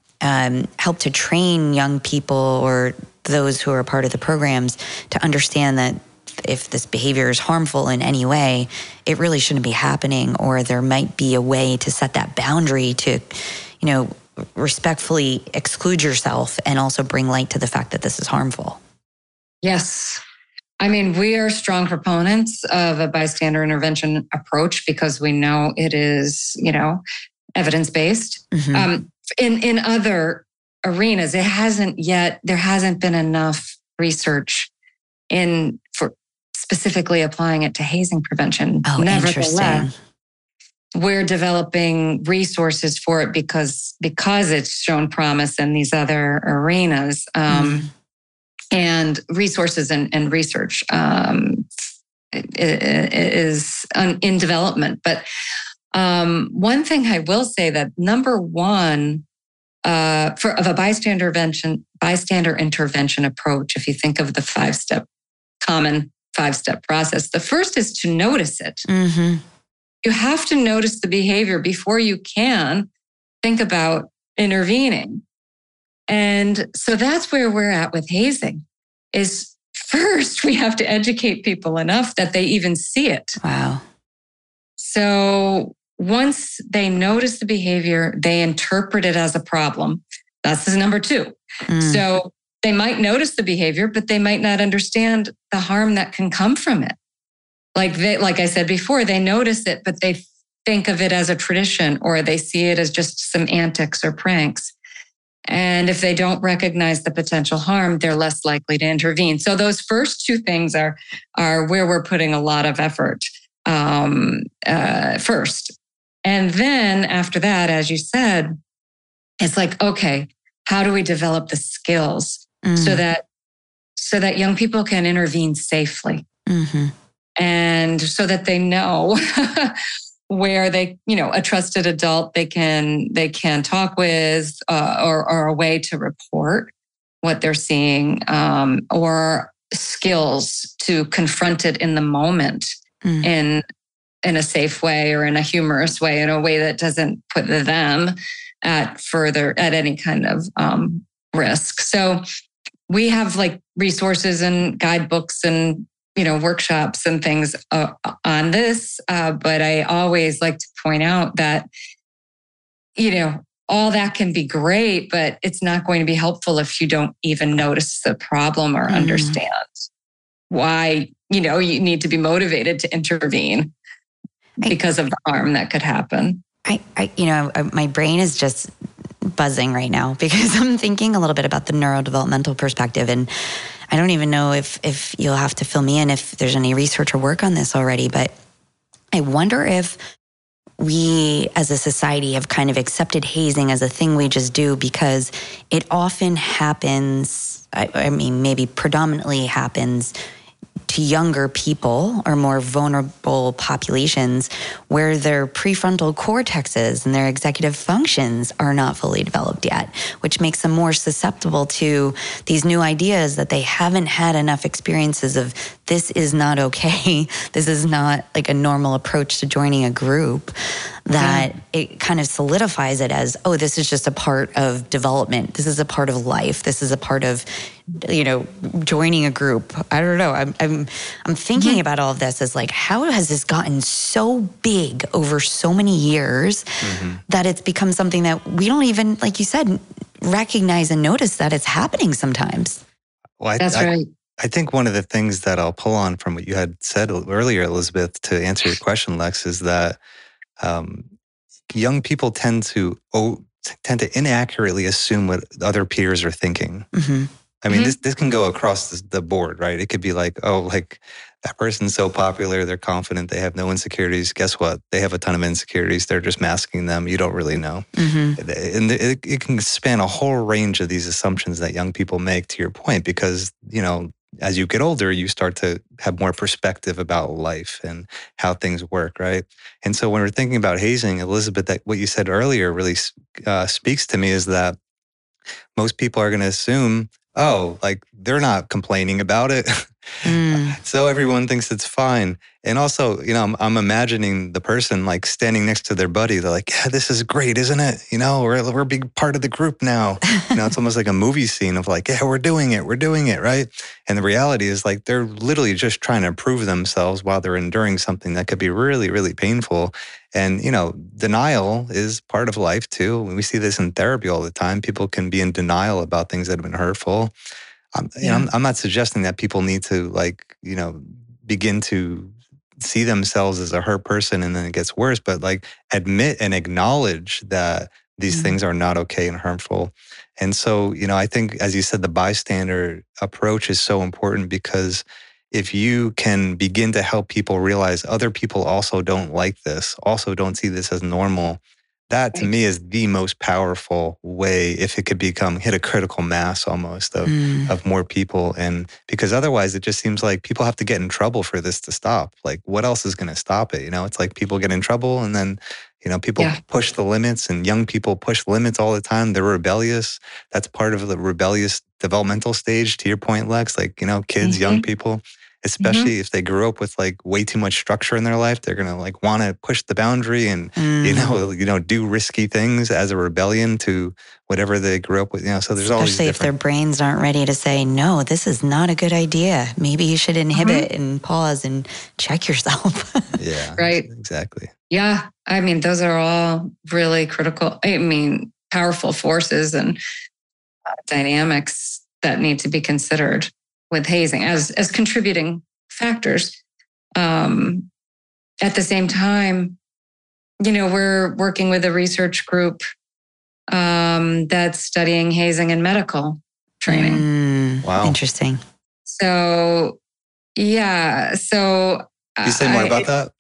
um, help to train young people or those who are part of the programs to understand that if this behavior is harmful in any way, it really shouldn't be happening, or there might be a way to set that boundary to, you know, respectfully exclude yourself and also bring light to the fact that this is harmful. Yes. I mean, we are strong proponents of a bystander intervention approach because we know it is, you know, evidence-based. Mm-hmm. Um, in, in other arenas, it hasn't yet, there hasn't been enough research in for specifically applying it to hazing prevention. Oh, interesting. We're developing resources for it because because it's shown promise in these other arenas, um, mm. and resources and, and research um, is in development. But um, one thing I will say that number one uh, for of a bystander intervention bystander intervention approach, if you think of the five step common five step process, the first is to notice it. Mm-hmm. You have to notice the behavior before you can think about intervening. And so that's where we're at with hazing, is first we have to educate people enough that they even see it. Wow. So once they notice the behavior, they interpret it as a problem. That's number two. Mm. So they might notice the behavior, but they might not understand the harm that can come from it. Like they, like I said before, they notice it, but they think of it as a tradition, or they see it as just some antics or pranks. And if they don't recognize the potential harm, they're less likely to intervene. So those first two things are, are where we're putting a lot of effort um, uh, first. And then after that, as you said, it's like, okay, how do we develop the skills mm. so that so that young people can intervene safely? Mm-hmm. And so that they know where they, you know, a trusted adult they can they can talk with, uh, or, or a way to report what they're seeing, um, or skills to confront it in the moment mm. in in a safe way or in a humorous way, in a way that doesn't put them at further at any kind of um, risk. So we have like resources and guidebooks and, you know, workshops and things uh, on this. Uh, but I always like to point out that, you know, all that can be great, but it's not going to be helpful if you don't even notice the problem or mm. understand why, you know, you need to be motivated to intervene I, because of the harm that could happen. I, I, you know, my brain is just buzzing right now because I'm thinking a little bit about the neurodevelopmental perspective, and I don't even know if if you'll have to fill me in if there's any research or work on this already, but I wonder if we as a society have kind of accepted hazing as a thing we just do because it often happens, I, I mean, maybe predominantly happens to younger people or more vulnerable populations where their prefrontal cortexes and their executive functions are not fully developed yet, which makes them more susceptible to these new ideas that they haven't had enough experiences of. This is not okay. This is not like a normal approach to joining a group, that yeah. it kind of solidifies it as, oh, this is just a part of development. This is a part of life. This is a part of, you know, joining a group. I don't know. I'm I'm I'm thinking mm-hmm. about all of this as like, how has this gotten so big over so many years mm-hmm. that it's become something that we don't even, like you said, recognize and notice that it's happening sometimes. Well, I, That's I, right. I think one of the things that I'll pull on from what you had said earlier, Elizabeth, to answer your question, Lex, is that um, young people tend to oh, tend to inaccurately assume what other peers are thinking. Mm-hmm. I mean, mm-hmm. this this can go across the board, right? It could be like, oh, like that person's so popular, they're confident, they have no insecurities. Guess what? They have a ton of insecurities. They're just masking them. You don't really know. Mm-hmm. And it, it can span a whole range of these assumptions that young people make, to your point, because, you know, as you get older, you start to have more perspective about life and how things work, right? And so when we're thinking about hazing, Elizabeth, that what you said earlier really uh, speaks to me, is that most people are going to assume, oh, like they're not complaining about it. Mm. So everyone thinks it's fine. And also, you know, I'm, I'm imagining the person like standing next to their buddy. They're like, yeah, this is great, isn't it? You know, we're, we're a big part of the group now. You know, it's almost like a movie scene of like, yeah, we're doing it. We're doing it, right? And the reality is like, they're literally just trying to prove themselves while they're enduring something that could be really, really painful. And, you know, denial is part of life too. We see this in therapy all the time. People can be in denial about things that have been hurtful. Um, yeah. you know, I'm, I'm not suggesting that people need to like, you know, begin to see themselves as a hurt person and then it gets worse, but like admit and acknowledge that these mm-hmm. things are not okay and harmful. And so, you know, I think, as you said, the bystander approach is so important, because if you can begin to help people realize other people also don't like this, also don't see this as normal, that to me is the most powerful way, if it could become hit a critical mass almost of, mm. of more people. And because otherwise it just seems like people have to get in trouble for this to stop. Like what else is going to stop it? You know, it's like people get in trouble and then, you know, people yeah. push the limits, and young people push limits all the time. They're rebellious. That's part of the rebellious developmental stage, to your point, Lex, like, you know, kids, mm-hmm. young people. Especially mm-hmm. if they grew up with like way too much structure in their life, they're gonna like want to push the boundary and mm. you know, you know, do risky things as a rebellion to whatever they grew up with. You know, so there's always especially if their brains aren't ready to say, no, this is not a good idea. Maybe you should inhibit mm-hmm. and pause and check yourself. Yeah, right. Exactly. Yeah, I mean, those are all really critical. I mean, powerful forces and uh, dynamics that need to be considered with hazing as as contributing factors. Um, at the same time, you know, we're working with a research group um, that's studying hazing in medical training. Mm, wow, interesting. So, yeah. So, can you say more I, about that?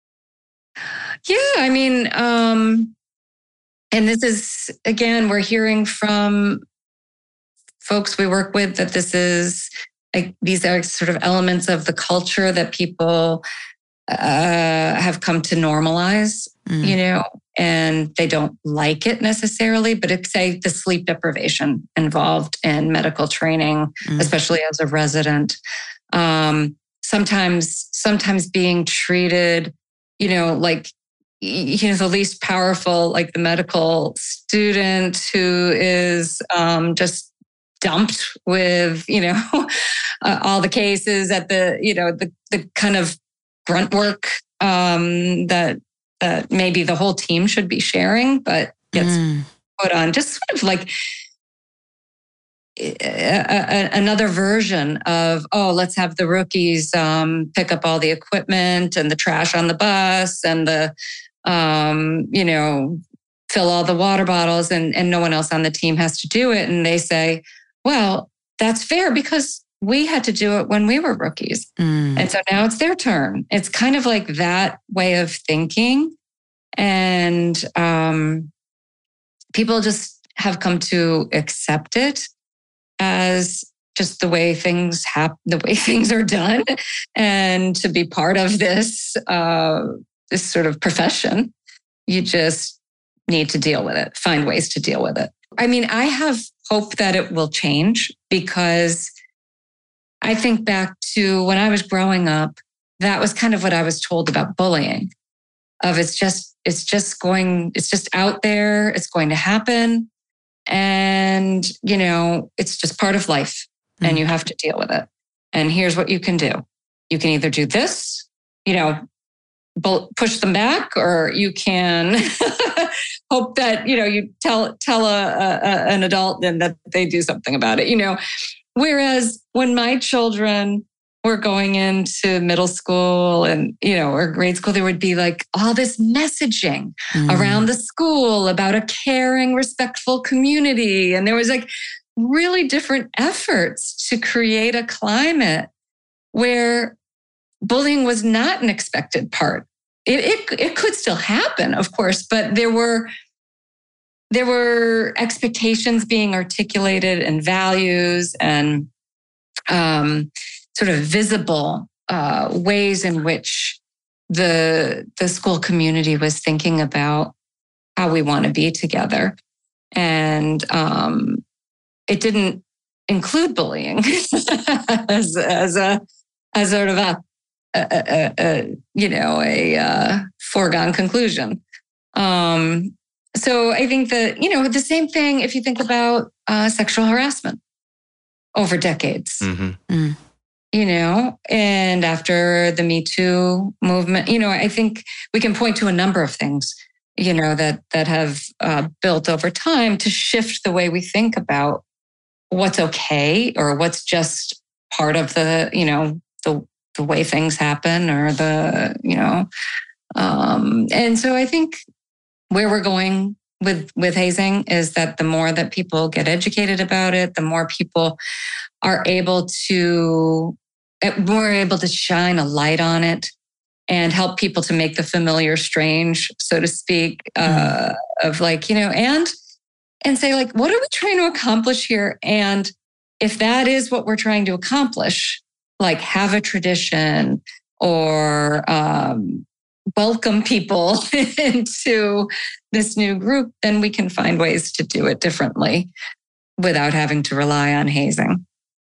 Yeah, I mean, um, and this is again, we're hearing from folks we work with that this is. Like these are sort of elements of the culture that people uh, have come to normalize, mm. you know, and they don't like it necessarily. But it's say the sleep deprivation involved in medical training, mm. especially as a resident. Um, sometimes, sometimes being treated, you know, like you know the least powerful, like the medical student who is um, just. dumped with, you know, uh, all the cases at the, you know, the the kind of grunt work um, that that maybe the whole team should be sharing, but gets mm. put on just sort of like a, a, another version of, oh, let's have the rookies um, pick up all the equipment and the trash on the bus and the, um, you know, fill all the water bottles and, and no one else on the team has to do it. And they say, well, that's fair because we had to do it when we were rookies. Mm. And so now it's their turn. It's kind of like that way of thinking And um, people just have come to accept it as just the way things happen, the way things are done, and to be part of this uh, this sort of profession. You just need to deal with it, find ways to deal with it. I mean, I have hope that it will change, because I think back to when I was growing up, that was kind of what I was told about bullying. Of it's just, it's just going, it's just out there, it's going to happen. And, you know, it's just part of life, mm-hmm. and you have to deal with it. And here's what you can do. You can either do this, you know, push them back, or you can hope that, you know, you tell tell a, a, an adult and that they do something about it, you know. Whereas when my children were going into middle school and, you know, or grade school, there would be like all this messaging mm. around the school about a caring, respectful community. And there was like really different efforts to create a climate where bullying was not an expected part. It, it, it could still happen, of course, but there were there were expectations being articulated and values and um, sort of visible uh, ways in which the the school community was thinking about how we want to be together. And um, it didn't include bullying as, as a as sort of a, a, a, a you know a uh, foregone conclusion. Um, so I think that, you know, the same thing if you think about uh, sexual harassment over decades. Mm-hmm. Mm. You know, and after the Me Too movement, you know, I think we can point to a number of things, you know, that that have uh, built over time to shift the way we think about what's okay or what's just part of the, you know, the the way things happen, or the, you know, um, and so I think where we're going with with hazing is that the more that people get educated about it, the more people are able to, more able to shine a light on it and help people to make the familiar strange, so to speak, uh, of like, you know, and and say like, what are we trying to accomplish here? And if that is what we're trying to accomplish, like have a tradition or um, welcome people into this new group, then we can find ways to do it differently without having to rely on hazing.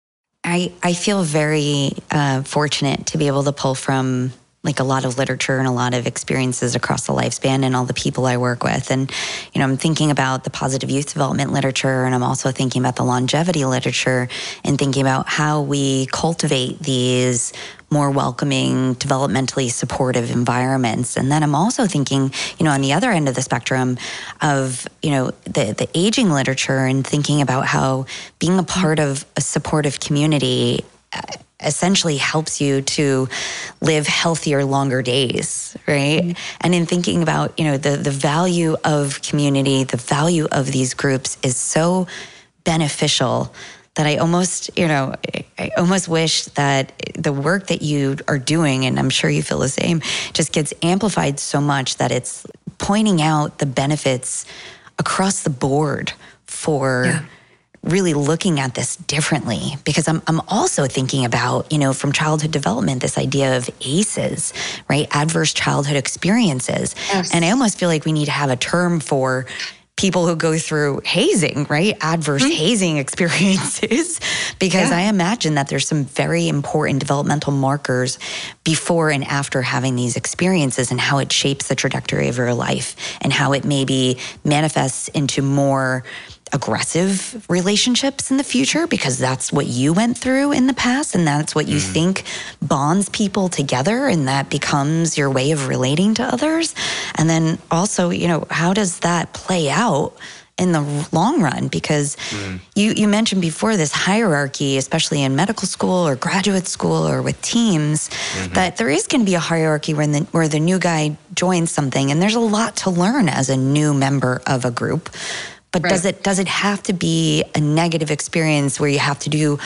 I, I feel very uh, fortunate to be able to pull from like a lot of literature and a lot of experiences across the lifespan and all the people I work with. And, you know, I'm thinking about the positive youth development literature, and I'm also thinking about the longevity literature and thinking about how we cultivate these more welcoming, developmentally supportive environments. And then I'm also thinking, you know, on the other end of the spectrum of, you know, the, the aging literature, and thinking about how being a part of a supportive community essentially helps you to live healthier, longer days, right? Mm-hmm. And in thinking about, you know, the, the value of community, the value of these groups is so beneficial that I almost, you know, I almost wish that the work that you are doing, and I'm sure you feel the same, just gets amplified so much that it's pointing out the benefits across the board for yeah. really looking at this differently. Because I'm I'm also thinking about, you know, from childhood development, this idea of A C Es, right? Adverse childhood experiences. Yes. And I almost feel like we need to have a term for people who go through hazing, right? Adverse mm-hmm. hazing experiences, because yeah. I imagine that there's some very important developmental markers before and after having these experiences, and how it shapes the trajectory of your life, and how it maybe manifests into more aggressive relationships in the future, because that's what you went through in the past, and that's what you mm. think bonds people together, and that becomes your way of relating to others. And then also, you know, how does that play out in the long run? Because mm. you, you mentioned before this hierarchy, especially in medical school or graduate school or with teams, mm-hmm. that there is going to be a hierarchy when the, where the new guy joins something, and there's a lot to learn as a new member of a group. But right. does it does it have to be a negative experience where you have to do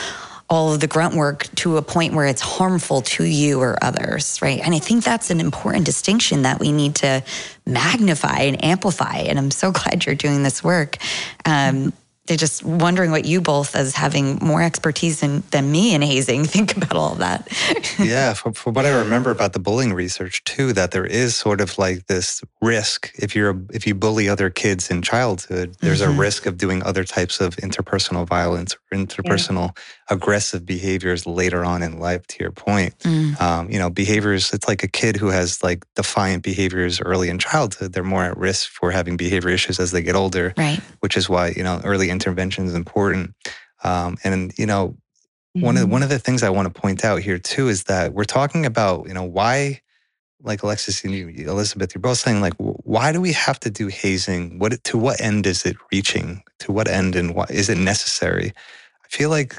all of the grunt work to a point where it's harmful to you or others, right? And I think that's an important distinction that we need to magnify and amplify. And I'm so glad you're doing this work. Um, they're just wondering what you both, as having more expertise in, than me in hazing, think about all of that. Yeah, from, from what I remember about the bullying research too, that there is sort of like this risk if you're if you bully other kids in childhood, there's mm-hmm. a risk of doing other types of interpersonal violence or interpersonal yeah. aggressive behaviors later on in life. To your point, mm. um, you know, behaviors. It's like a kid who has like defiant behaviors early in childhood. They're more at risk for having behavior issues as they get older. Right. Which is why, you know, early intervention is important. Um, and, you know, mm-hmm. one of the, one of the things I want to point out here too is that we're talking about, you know, why, like Alexis and you, Elizabeth, you're both saying like, why do we have to do hazing? What, to what end is it reaching? To what end and why is it necessary? I feel like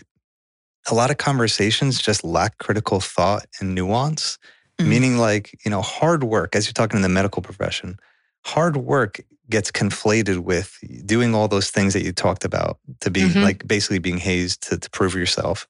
a lot of conversations just lack critical thought and nuance, mm-hmm. meaning like, you know, hard work, as you're talking in the medical profession, hard work gets conflated with doing all those things that you talked about, to be mm-hmm. like basically being hazed to, to prove yourself.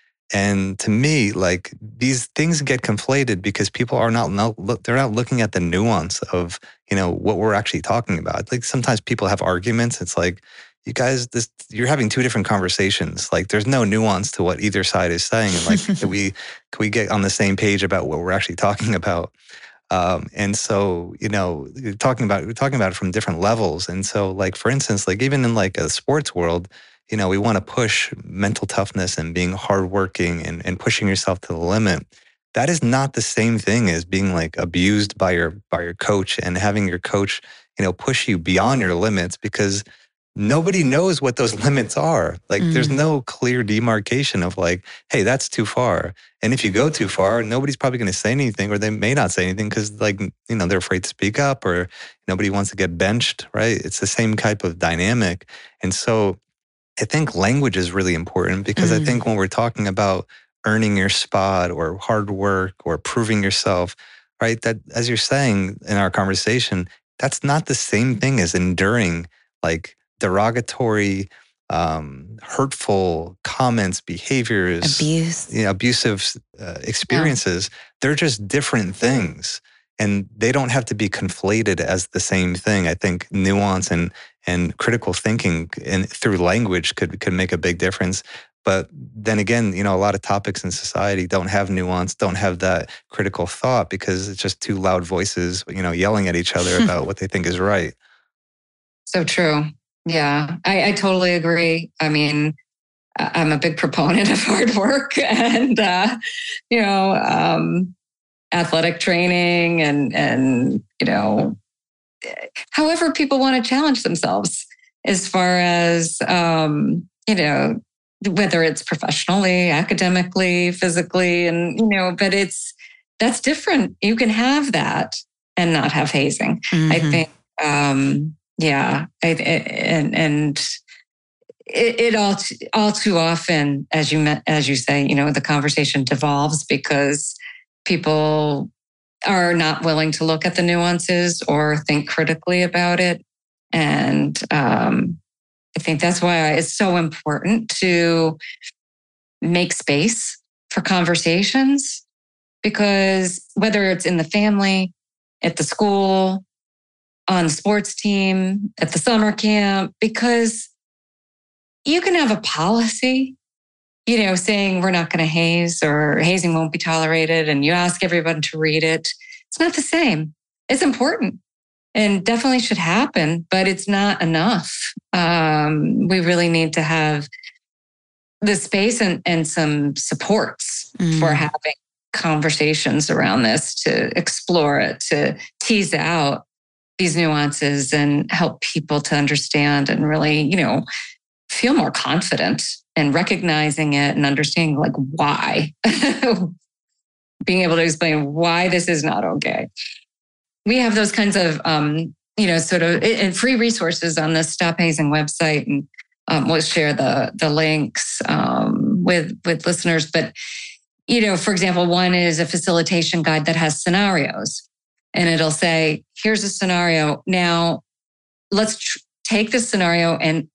And to me, like these things get conflated because people are not, not look, they're not looking at the nuance of, you know, what we're actually talking about. Like sometimes people have arguments. It's like, you guys, this you're having two different conversations. Like there's no nuance to what either side is saying. And like, can we can we get on the same page about what we're actually talking about? Um, and so, you know, you're talking about, we're talking about it from different levels. And so like, for instance, like even in like a sports world, you know, we want to push mental toughness and being hardworking and, and pushing yourself to the limit. That is not the same thing as being like abused by your, by your coach and having your coach, you know, push you beyond your limits, because nobody knows what those limits are. Like mm. there's no clear demarcation of like, hey, that's too far. And if you go too far, nobody's probably going to say anything, or they may not say anything because like, you know, they're afraid to speak up, or nobody wants to get benched, right? It's the same type of dynamic. And so I think language is really important, because mm. I think when we're talking about earning your spot or hard work or proving yourself, right? That, as you're saying in our conversation, that's not the same thing as enduring like derogatory, um, hurtful comments, behaviors, abuse, you know, abusive uh, experiences. Yeah. They're just different things, and they don't have to be conflated as the same thing. I think nuance and and critical thinking and through language could could make a big difference. But then again, you know, a lot of topics in society don't have nuance, don't have that critical thought, because it's just two loud voices, you know, yelling at each other about what they think is right. So true. Yeah, I, I totally agree. I mean, I'm a big proponent of hard work and, uh, you know, um, athletic training and, and, you know, however people want to challenge themselves as far as, um, you know, whether it's professionally, academically, physically, and, you know, but it's, that's different. You can have that and not have hazing. Mm-hmm. I think, um, Yeah, I, and and it, it all all too often, as you as you say, you know, the conversation devolves because people are not willing to look at the nuances or think critically about it, and um, I think that's why it's so important to make space for conversations, because whether it's in the family, at the school, on the sports team, at the summer camp, because you can have a policy, you know, saying we're not going to haze or hazing won't be tolerated, and you ask everyone to read it. It's not the same. It's important and definitely should happen, but it's not enough. Um, we really need to have the space and, and some supports mm. for having conversations around this, to explore it, to tease out these nuances and help people to understand and really, you know, feel more confident in recognizing it and understanding like why, being able to explain why this is not okay. We have those kinds of, um, you know, sort of and free resources on the Stop Hazing website, and um, we'll share the the links um, with with listeners. But, you know, for example, one is a facilitation guide that has scenarios. And it'll say, here's a scenario. Now, let's tr- take this scenario and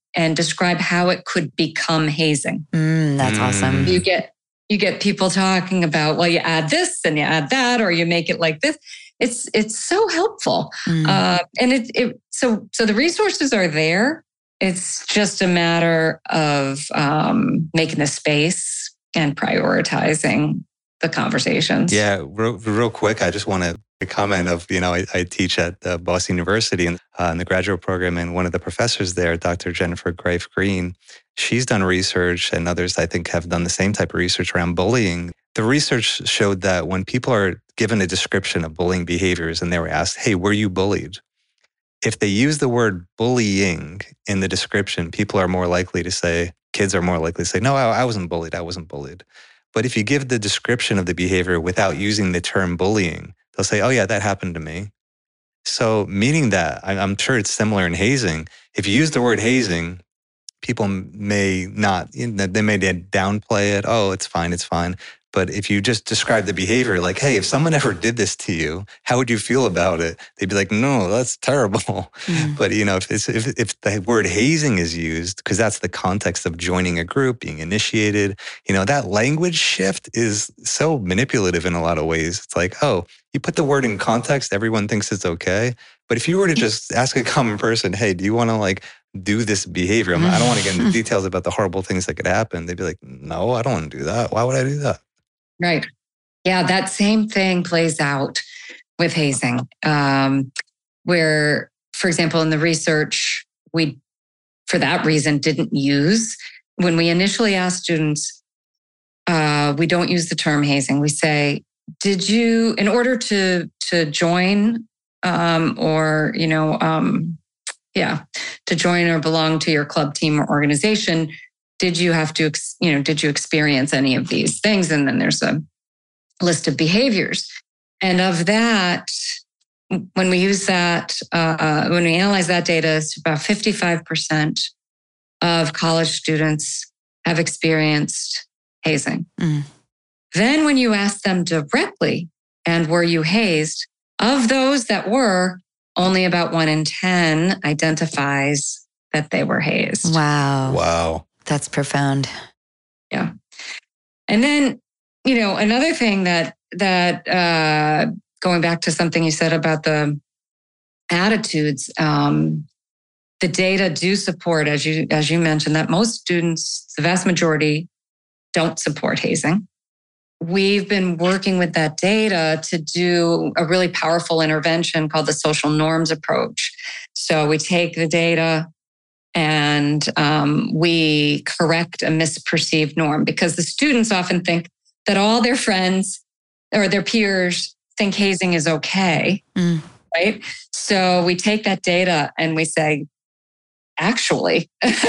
and describe how it could become hazing. Mm, that's mm. awesome. You get you get people talking about, well, you add this and you add that, or you make it like this. It's it's so helpful, mm. uh, and it it so so the resources are there. It's just a matter of um, making the space and prioritizing the conversations. Yeah, real, real quick, I just want to comment of, you know, I, I teach at uh, Boston University in, uh, in the graduate program, and one of the professors there, Doctor Jennifer Greif Green, she's done research, and others I think have done the same type of research around bullying. The research showed that when people are given a description of bullying behaviors and they were asked, hey, were you bullied? If they use the word bullying in the description, people are more likely to say, kids are more likely to say, no, I, I wasn't bullied, I wasn't bullied. But if you give the description of the behavior without using the term bullying, they'll say, oh yeah, that happened to me. So meaning that, I'm sure it's similar in hazing. If you use the word hazing, people may not, they may downplay it. Oh, it's fine, it's fine. But if you just describe the behavior like, hey, if someone ever did this to you, how would you feel about it? They'd be like, no, that's terrible. Mm. But, you know, if, it's, if if the word hazing is used, because that's the context of joining a group, being initiated, you know, that language shift is so manipulative in a lot of ways. It's like, oh, you put the word in context, everyone thinks it's okay. But if you were to just ask a common person, hey, do you want to like do this behavior? I'm, I don't want to get into details about the horrible things that could happen. They'd be like, no, I don't want to do that. Why would I do that? Right. Yeah, that same thing plays out with hazing, um, where, for example, in the research, we, for that reason, didn't use, when we initially asked students, uh, we don't use the term hazing. We say, did you, in order to to join um, or, you know, um, yeah, to join or belong to your club, team, or organization, did you have to, you know, did you experience any of these things? And then there's a list of behaviors. And of that, when we use that, uh, when we analyze that data, it's about fifty-five percent of college students have experienced hazing. Mm. Then when you ask them directly, and were you hazed? Of those that were, only about one in ten identifies that they were hazed. Wow. Wow. That's profound. Yeah. And then, you know, another thing that, that uh, going back to something you said about the attitudes, um, the data do support, as you, as you mentioned, that most students, the vast majority, don't support hazing. We've been working with that data to do a really powerful intervention called the social norms approach. So we take the data and um, we correct a misperceived norm, because the students often think that all their friends or their peers think hazing is okay, mm. right? So we take that data and we say, actually,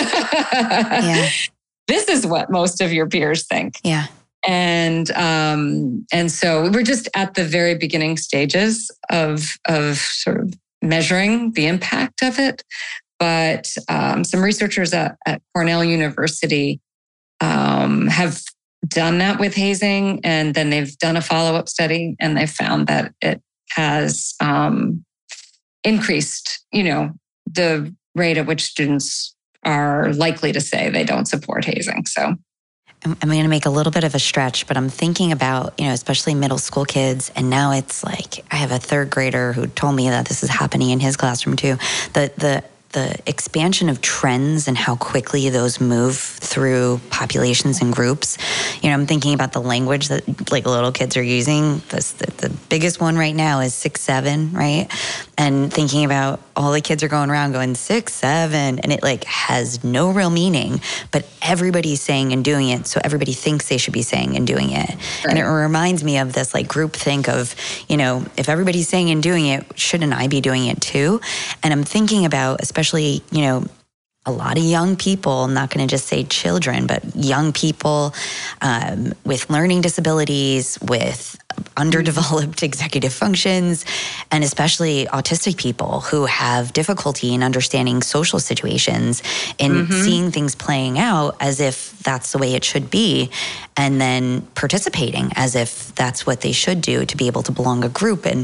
yeah. this is what most of your peers think. Yeah. And um, and so we're just at the very beginning stages of of sort of measuring the impact of it. But um, some researchers at, at Cornell University um, have done that with hazing, and then they've done a follow-up study, and they found that it has um, increased, you know, the rate at which students are likely to say they don't support hazing. So I'm going to make a little bit of a stretch, but I'm thinking about, you know, especially middle school kids. And now it's like, I have a third grader who told me that this is happening in his classroom too. The, the, the expansion of trends and how quickly those move through populations and groups. You know, I'm thinking about the language that like little kids are using. This, the, the biggest one right now is six, seven, right? And thinking about all the kids are going around going six, seven, and it like has no real meaning, but everybody's saying and doing it. So everybody thinks they should be saying and doing it. Right. And it reminds me of this like group think of, you know, if everybody's saying and doing it, shouldn't I be doing it too? And I'm thinking about, especially, you know, a lot of young people, I'm not going to just say children, but young people um, with learning disabilities, with underdeveloped executive functions, and especially autistic people who have difficulty in understanding social situations and mm-hmm. seeing things playing out as if that's the way it should be, and then participating as if that's what they should do to be able to belong a group. And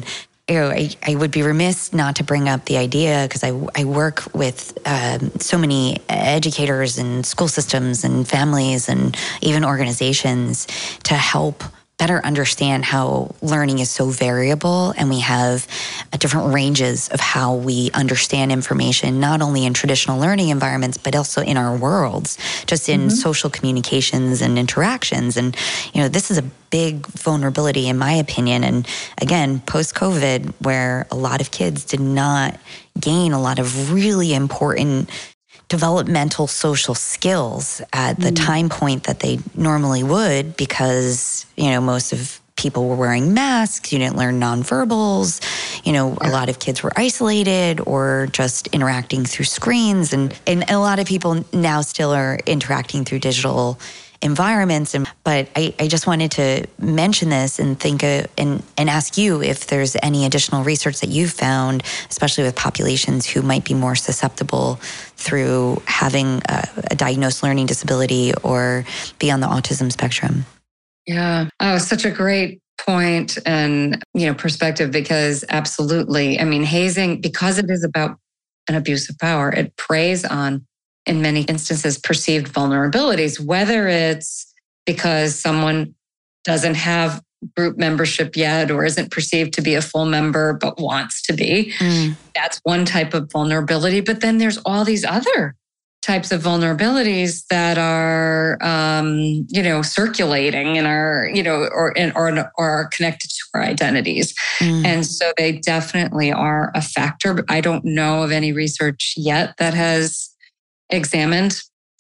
you know, I, I would be remiss not to bring up the idea, because I, I work with um, so many educators and school systems and families and even organizations to help better understand how learning is so variable, and we have uh, different ranges of how we understand information, not only in traditional learning environments, but also in our worlds, just in mm-hmm. social communications and interactions. And, you know, this is a big vulnerability, in my opinion. And again, post-COVID, where a lot of kids did not gain a lot of really important developmental social skills at the mm. time point that they normally would, because, you know, most of people were wearing masks, you didn't learn nonverbals, you know, yeah. a lot of kids were isolated or just interacting through screens. And, and a lot of people now still are interacting through digital environments. And but I, I just wanted to mention this and think uh, and and ask you if there's any additional research that you've found, especially with populations who might be more susceptible through having a, a diagnosed learning disability or be on the autism spectrum. Yeah, oh, such a great point and, you know, perspective, because absolutely, I mean, hazing, because it is about an abuse of power, it preys on, in many instances, perceived vulnerabilities, whether it's because someone doesn't have group membership yet or isn't perceived to be a full member but wants to be. Mm. That's one type of vulnerability. But then there's all these other types of vulnerabilities that are, um, you know, circulating in our, you know, or, in, or, or are connected to our identities. Mm. And so they definitely are a factor. I don't know of any research yet that has examined,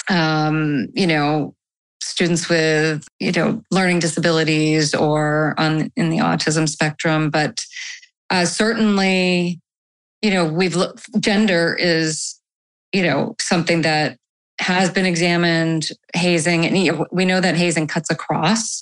um, you know, students with, you know, learning disabilities or on in the autism spectrum. But uh, certainly, you know, we've looked, gender is, you know, something that has been examined, hazing, and you know, we know that hazing cuts across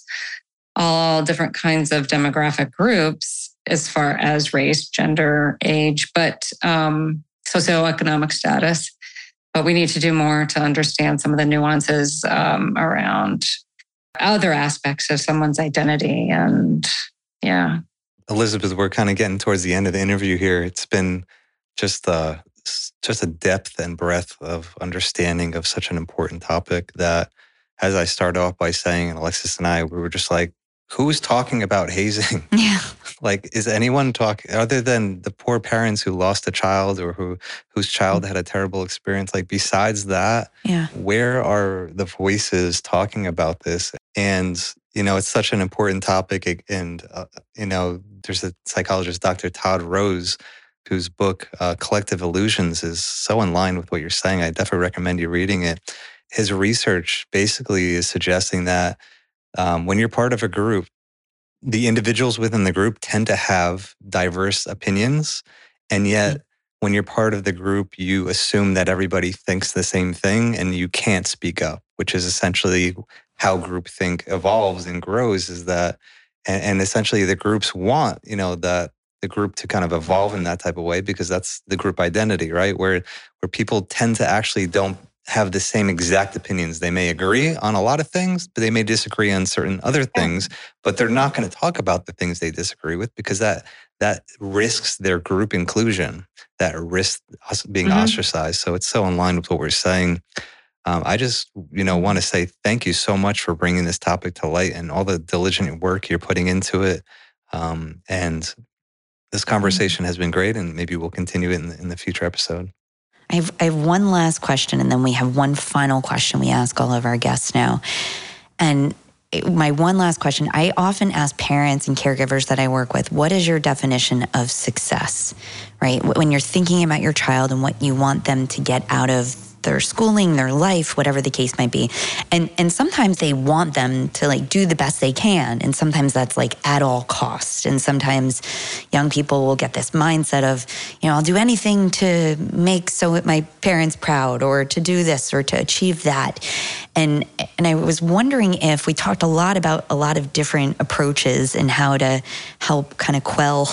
all different kinds of demographic groups as far as race, gender, age, but um, socioeconomic status. But we need to do more to understand some of the nuances um, around other aspects of someone's identity. And yeah. Elizabeth, we're kind of getting towards the end of the interview here. It's been just a, just a depth and breadth of understanding of such an important topic that, as I started off by saying, and Alexis and I, we were just like, who's talking about hazing? Yeah. Like, is anyone talking, other than the poor parents who lost a child or who whose child had a terrible experience? Like, besides that, yeah. where are the voices talking about this? And, you know, it's such an important topic. And, uh, you know, there's a psychologist, Doctor Todd Rose, whose book, uh, Collective Illusions, is so in line with what you're saying. I definitely recommend you reading it. His research basically is suggesting that um, when you're part of a group, the individuals within the group tend to have diverse opinions. And yet, when you're part of the group, you assume that everybody thinks the same thing and you can't speak up, which is essentially how groupthink evolves and grows, is that, and, and essentially the groups want, you know, that the group to kind of evolve in that type of way, because that's the group identity, right? Where, where people tend to actually don't have the same exact opinions. They may agree on a lot of things, but they may disagree on certain other things, but they're not going to talk about the things they disagree with, because that that risks their group inclusion, that risks us being mm-hmm. ostracized. So it's so in line with what we're saying. Um, I just, you know, want to say thank you so much for bringing this topic to light and all the diligent work you're putting into it. Um, and this conversation has been great, and maybe we'll continue it in the, in the future episode. I have, I have one last question, and then we have one final question we ask all of our guests now. And my one last question, I often ask parents and caregivers that I work with, what is your definition of success, right? When you're thinking about your child and what you want them to get out of their schooling, their life, whatever the case might be. And and sometimes they want them to like do the best they can. And sometimes that's like at all costs. And sometimes young people will get this mindset of, you know, I'll do anything to make so my parents proud, or to do this or to achieve that. And and I was wondering if we talked a lot about a lot of different approaches and how to help kind of quell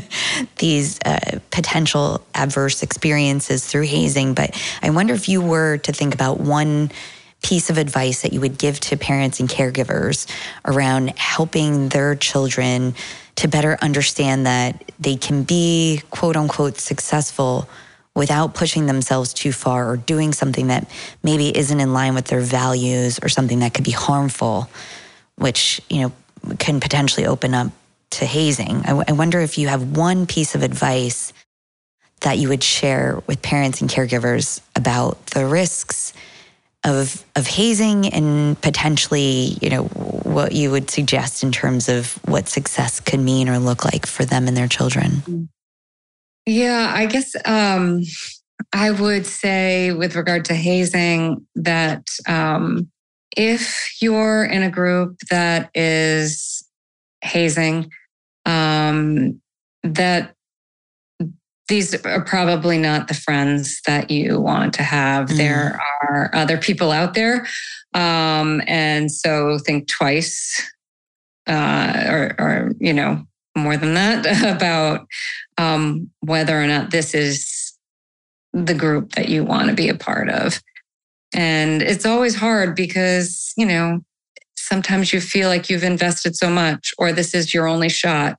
these uh, potential adverse experiences through hazing. But I wonder if you were to think about one piece of advice that you would give to parents and caregivers around helping their children to better understand that they can be quote unquote successful without pushing themselves too far or doing something that maybe isn't in line with their values or something that could be harmful, which, you know, can potentially open up to hazing. I, w- I wonder if you have one piece of advice that you would share with parents and caregivers about the risks of of hazing and potentially, you know, what you would suggest in terms of what success could mean or look like for them and their children. Yeah, I guess um, I would say with regard to hazing that um, if you're in a group that is hazing, um, that these are probably not the friends that you want to have. Mm. There are other people out there. Um, and so think twice, uh, or, or, you know, more than that about um, whether or not this is the group that you want to be a part of. And it's always hard because, you know, sometimes you feel like you've invested so much or this is your only shot.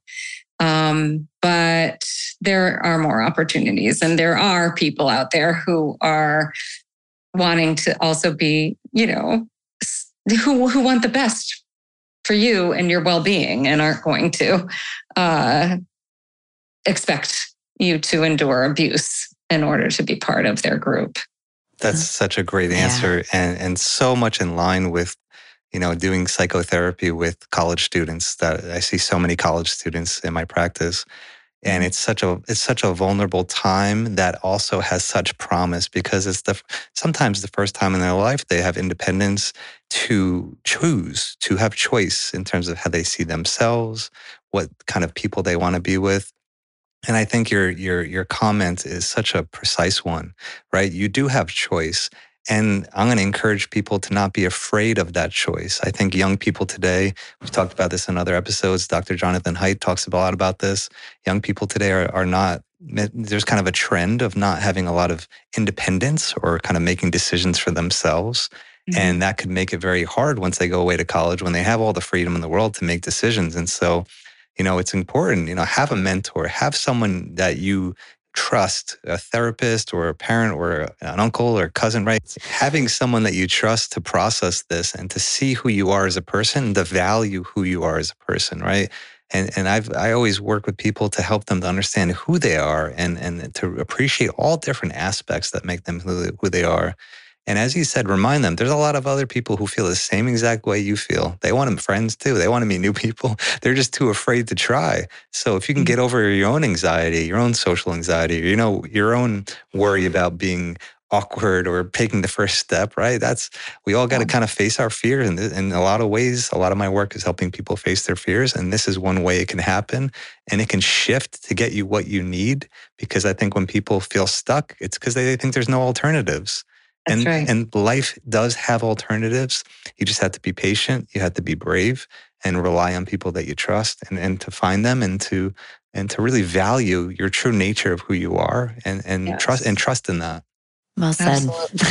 Um, but there are more opportunities and there are people out there who are wanting to also be, you know, who, who want the best for you and your well-being and aren't going to uh, expect you to endure abuse in order to be part of their group. That's such a great answer, yeah. and and so much in line with, you know, doing psychotherapy with college students. That I see so many college students in my practice, and it's such a it's such a vulnerable time that also has such promise because it's the sometimes the first time in their life they have independence to choose, to have choice in terms of how they see themselves, what kind of people they want to be with. And I think your your your comment is such a precise one, right? You do have choice. And I'm going to encourage people to not be afraid of that choice. I think young people today, we've talked about this in other episodes. Doctor Jonathan Haidt talks a lot about this. Young people today are, are not, there's kind of a trend of not having a lot of independence or kind of making decisions for themselves. Mm-hmm. And that could make it very hard once they go away to college when they have all the freedom in the world to make decisions. And so, you know, it's important, you know, have a mentor, have someone that you trust, a therapist or a parent or an uncle or cousin, right? Having someone that you trust to process this and to see who you are as a person, the value who you are as a person, right? And and I've I always work with people to help them to understand who they are and and to appreciate all different aspects that make them who, who they are. And as you said, remind them, there's a lot of other people who feel the same exact way you feel. They want friends too. They want to meet new people. They're just too afraid to try. So if you can get over your own anxiety, your own social anxiety, you know, your own worry about being awkward or taking the first step, right? That's, we all got to kind of face our fears. And in a lot of ways, a lot of my work is helping people face their fears. And this is one way it can happen. And it can shift to get you what you need. Because I think when people feel stuck, it's because they think there's no alternatives. That's and, right. and life does have alternatives. You just have to be patient. You have to be brave and rely on people that you trust and, and to find them and to and to really value your true nature of who you are and, and yes. trust and trust in that. Well said.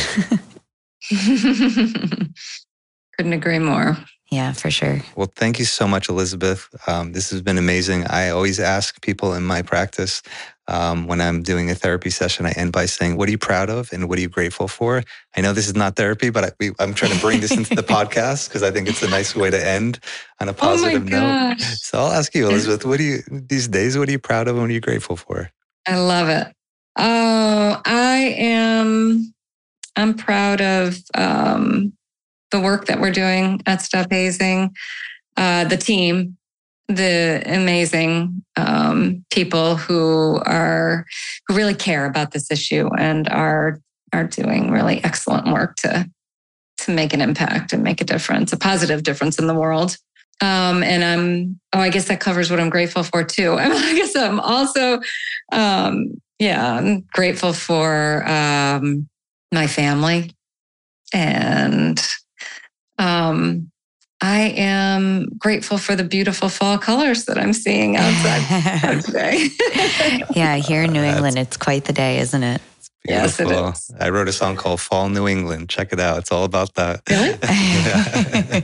Couldn't agree more. Yeah, for sure. Well, thank you so much, Elizabeth. Um, this has been amazing. I always ask people in my practice um, when I'm doing a therapy session, I end by saying, what are you proud of and what are you grateful for? I know this is not therapy, but I, we, I'm trying to bring this into the podcast because I think it's a nice way to end on a positive oh my note. gosh. So I'll ask you, Elizabeth, what do you, these days, what are you proud of and what are you grateful for? I love it. Oh, I am, I'm proud of um, the work that we're doing at Stop Hazing, uh, the team, the amazing um, people who are who really care about this issue and are are doing really excellent work to to make an impact and make a difference, a positive difference in the world. Um, and I'm oh, I guess that covers what I'm grateful for too. I guess I'm also um, yeah, I'm grateful for um, my family and. Um, I am grateful for the beautiful fall colors that I'm seeing outside today. Yeah, here in New England, it's quite the day, isn't it? Yes, it is. I wrote a song called Fall New England. Check it out. It's all about that. Really?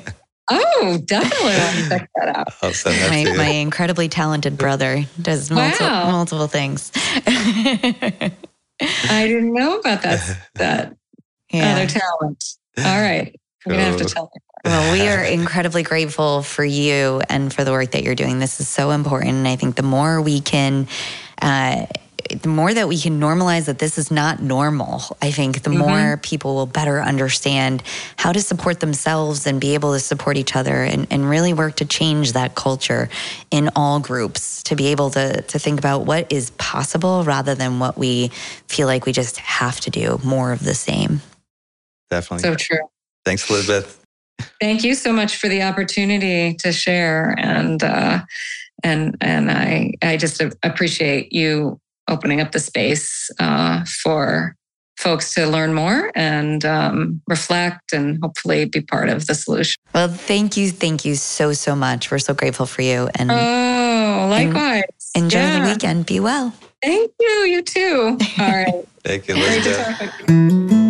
Oh, definitely want to check that out. I'll send that my, to you. my incredibly talented brother does multiple, Wow. multiple things. I didn't know about that, that Yeah. other talent. All right. I'm going to have to Cool. tell you. Well, we are incredibly grateful for you and for the work that you're doing. This is so important. And I think the more we can, uh, the more that we can normalize that this is not normal, I think the Mhm. more people will better understand how to support themselves and be able to support each other and, and really work to change that culture in all groups, to be able to, to think about what is possible rather than what we feel like we just have to do, more of the same. Definitely. So true. Thanks, Elizabeth. Thank you so much for the opportunity to share, and uh, and and I I just appreciate you opening up the space uh, for folks to learn more and um, reflect, and hopefully be part of the solution. Well, thank you, thank you so so much. We're so grateful for you, and Oh, likewise. enjoy Yeah. the weekend. Be well. Thank you. You too. All right. Thank you, Great to Elizabeth. talk with you.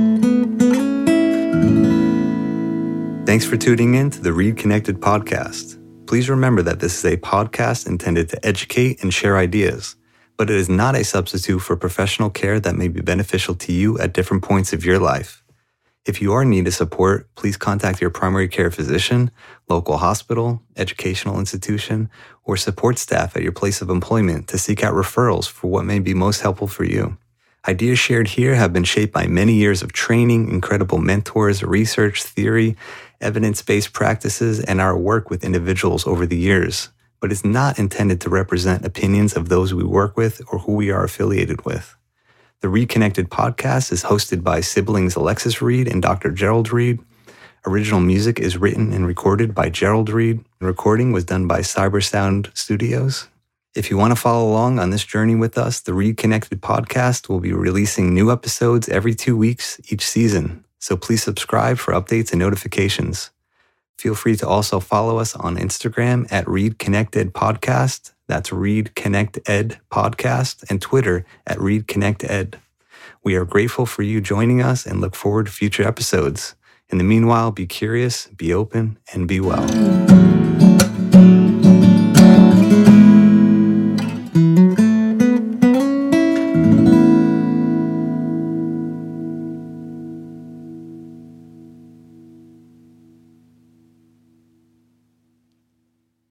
Thanks for tuning in to the Read Connected podcast. Please remember that this is a podcast intended to educate and share ideas, but it is not a substitute for professional care that may be beneficial to you at different points of your life. If you are in need of support, please contact your primary care physician, local hospital, educational institution, or support staff at your place of employment to seek out referrals for what may be most helpful for you. Ideas shared here have been shaped by many years of training, incredible mentors, research, theory, evidence-based practices, and our work with individuals over the years, but it's not intended to represent opinions of those we work with or who we are affiliated with. The Read Connected podcast is hosted by siblings Alexis Reed and Doctor Gerald Reed. Original music is written and recorded by Gerald Reed. The recording was done by Cybersound Studios. If you want to follow along on this journey with us, the Read Connected podcast will be releasing new episodes every two weeks each season. So please subscribe for updates and notifications. Feel free to also follow us on Instagram at Read Connected Podcast. That's Read Connect Ed Podcast, and Twitter at Read Connect Ed. We are grateful for you joining us and look forward to future episodes. In the meanwhile, be curious, be open, and be well.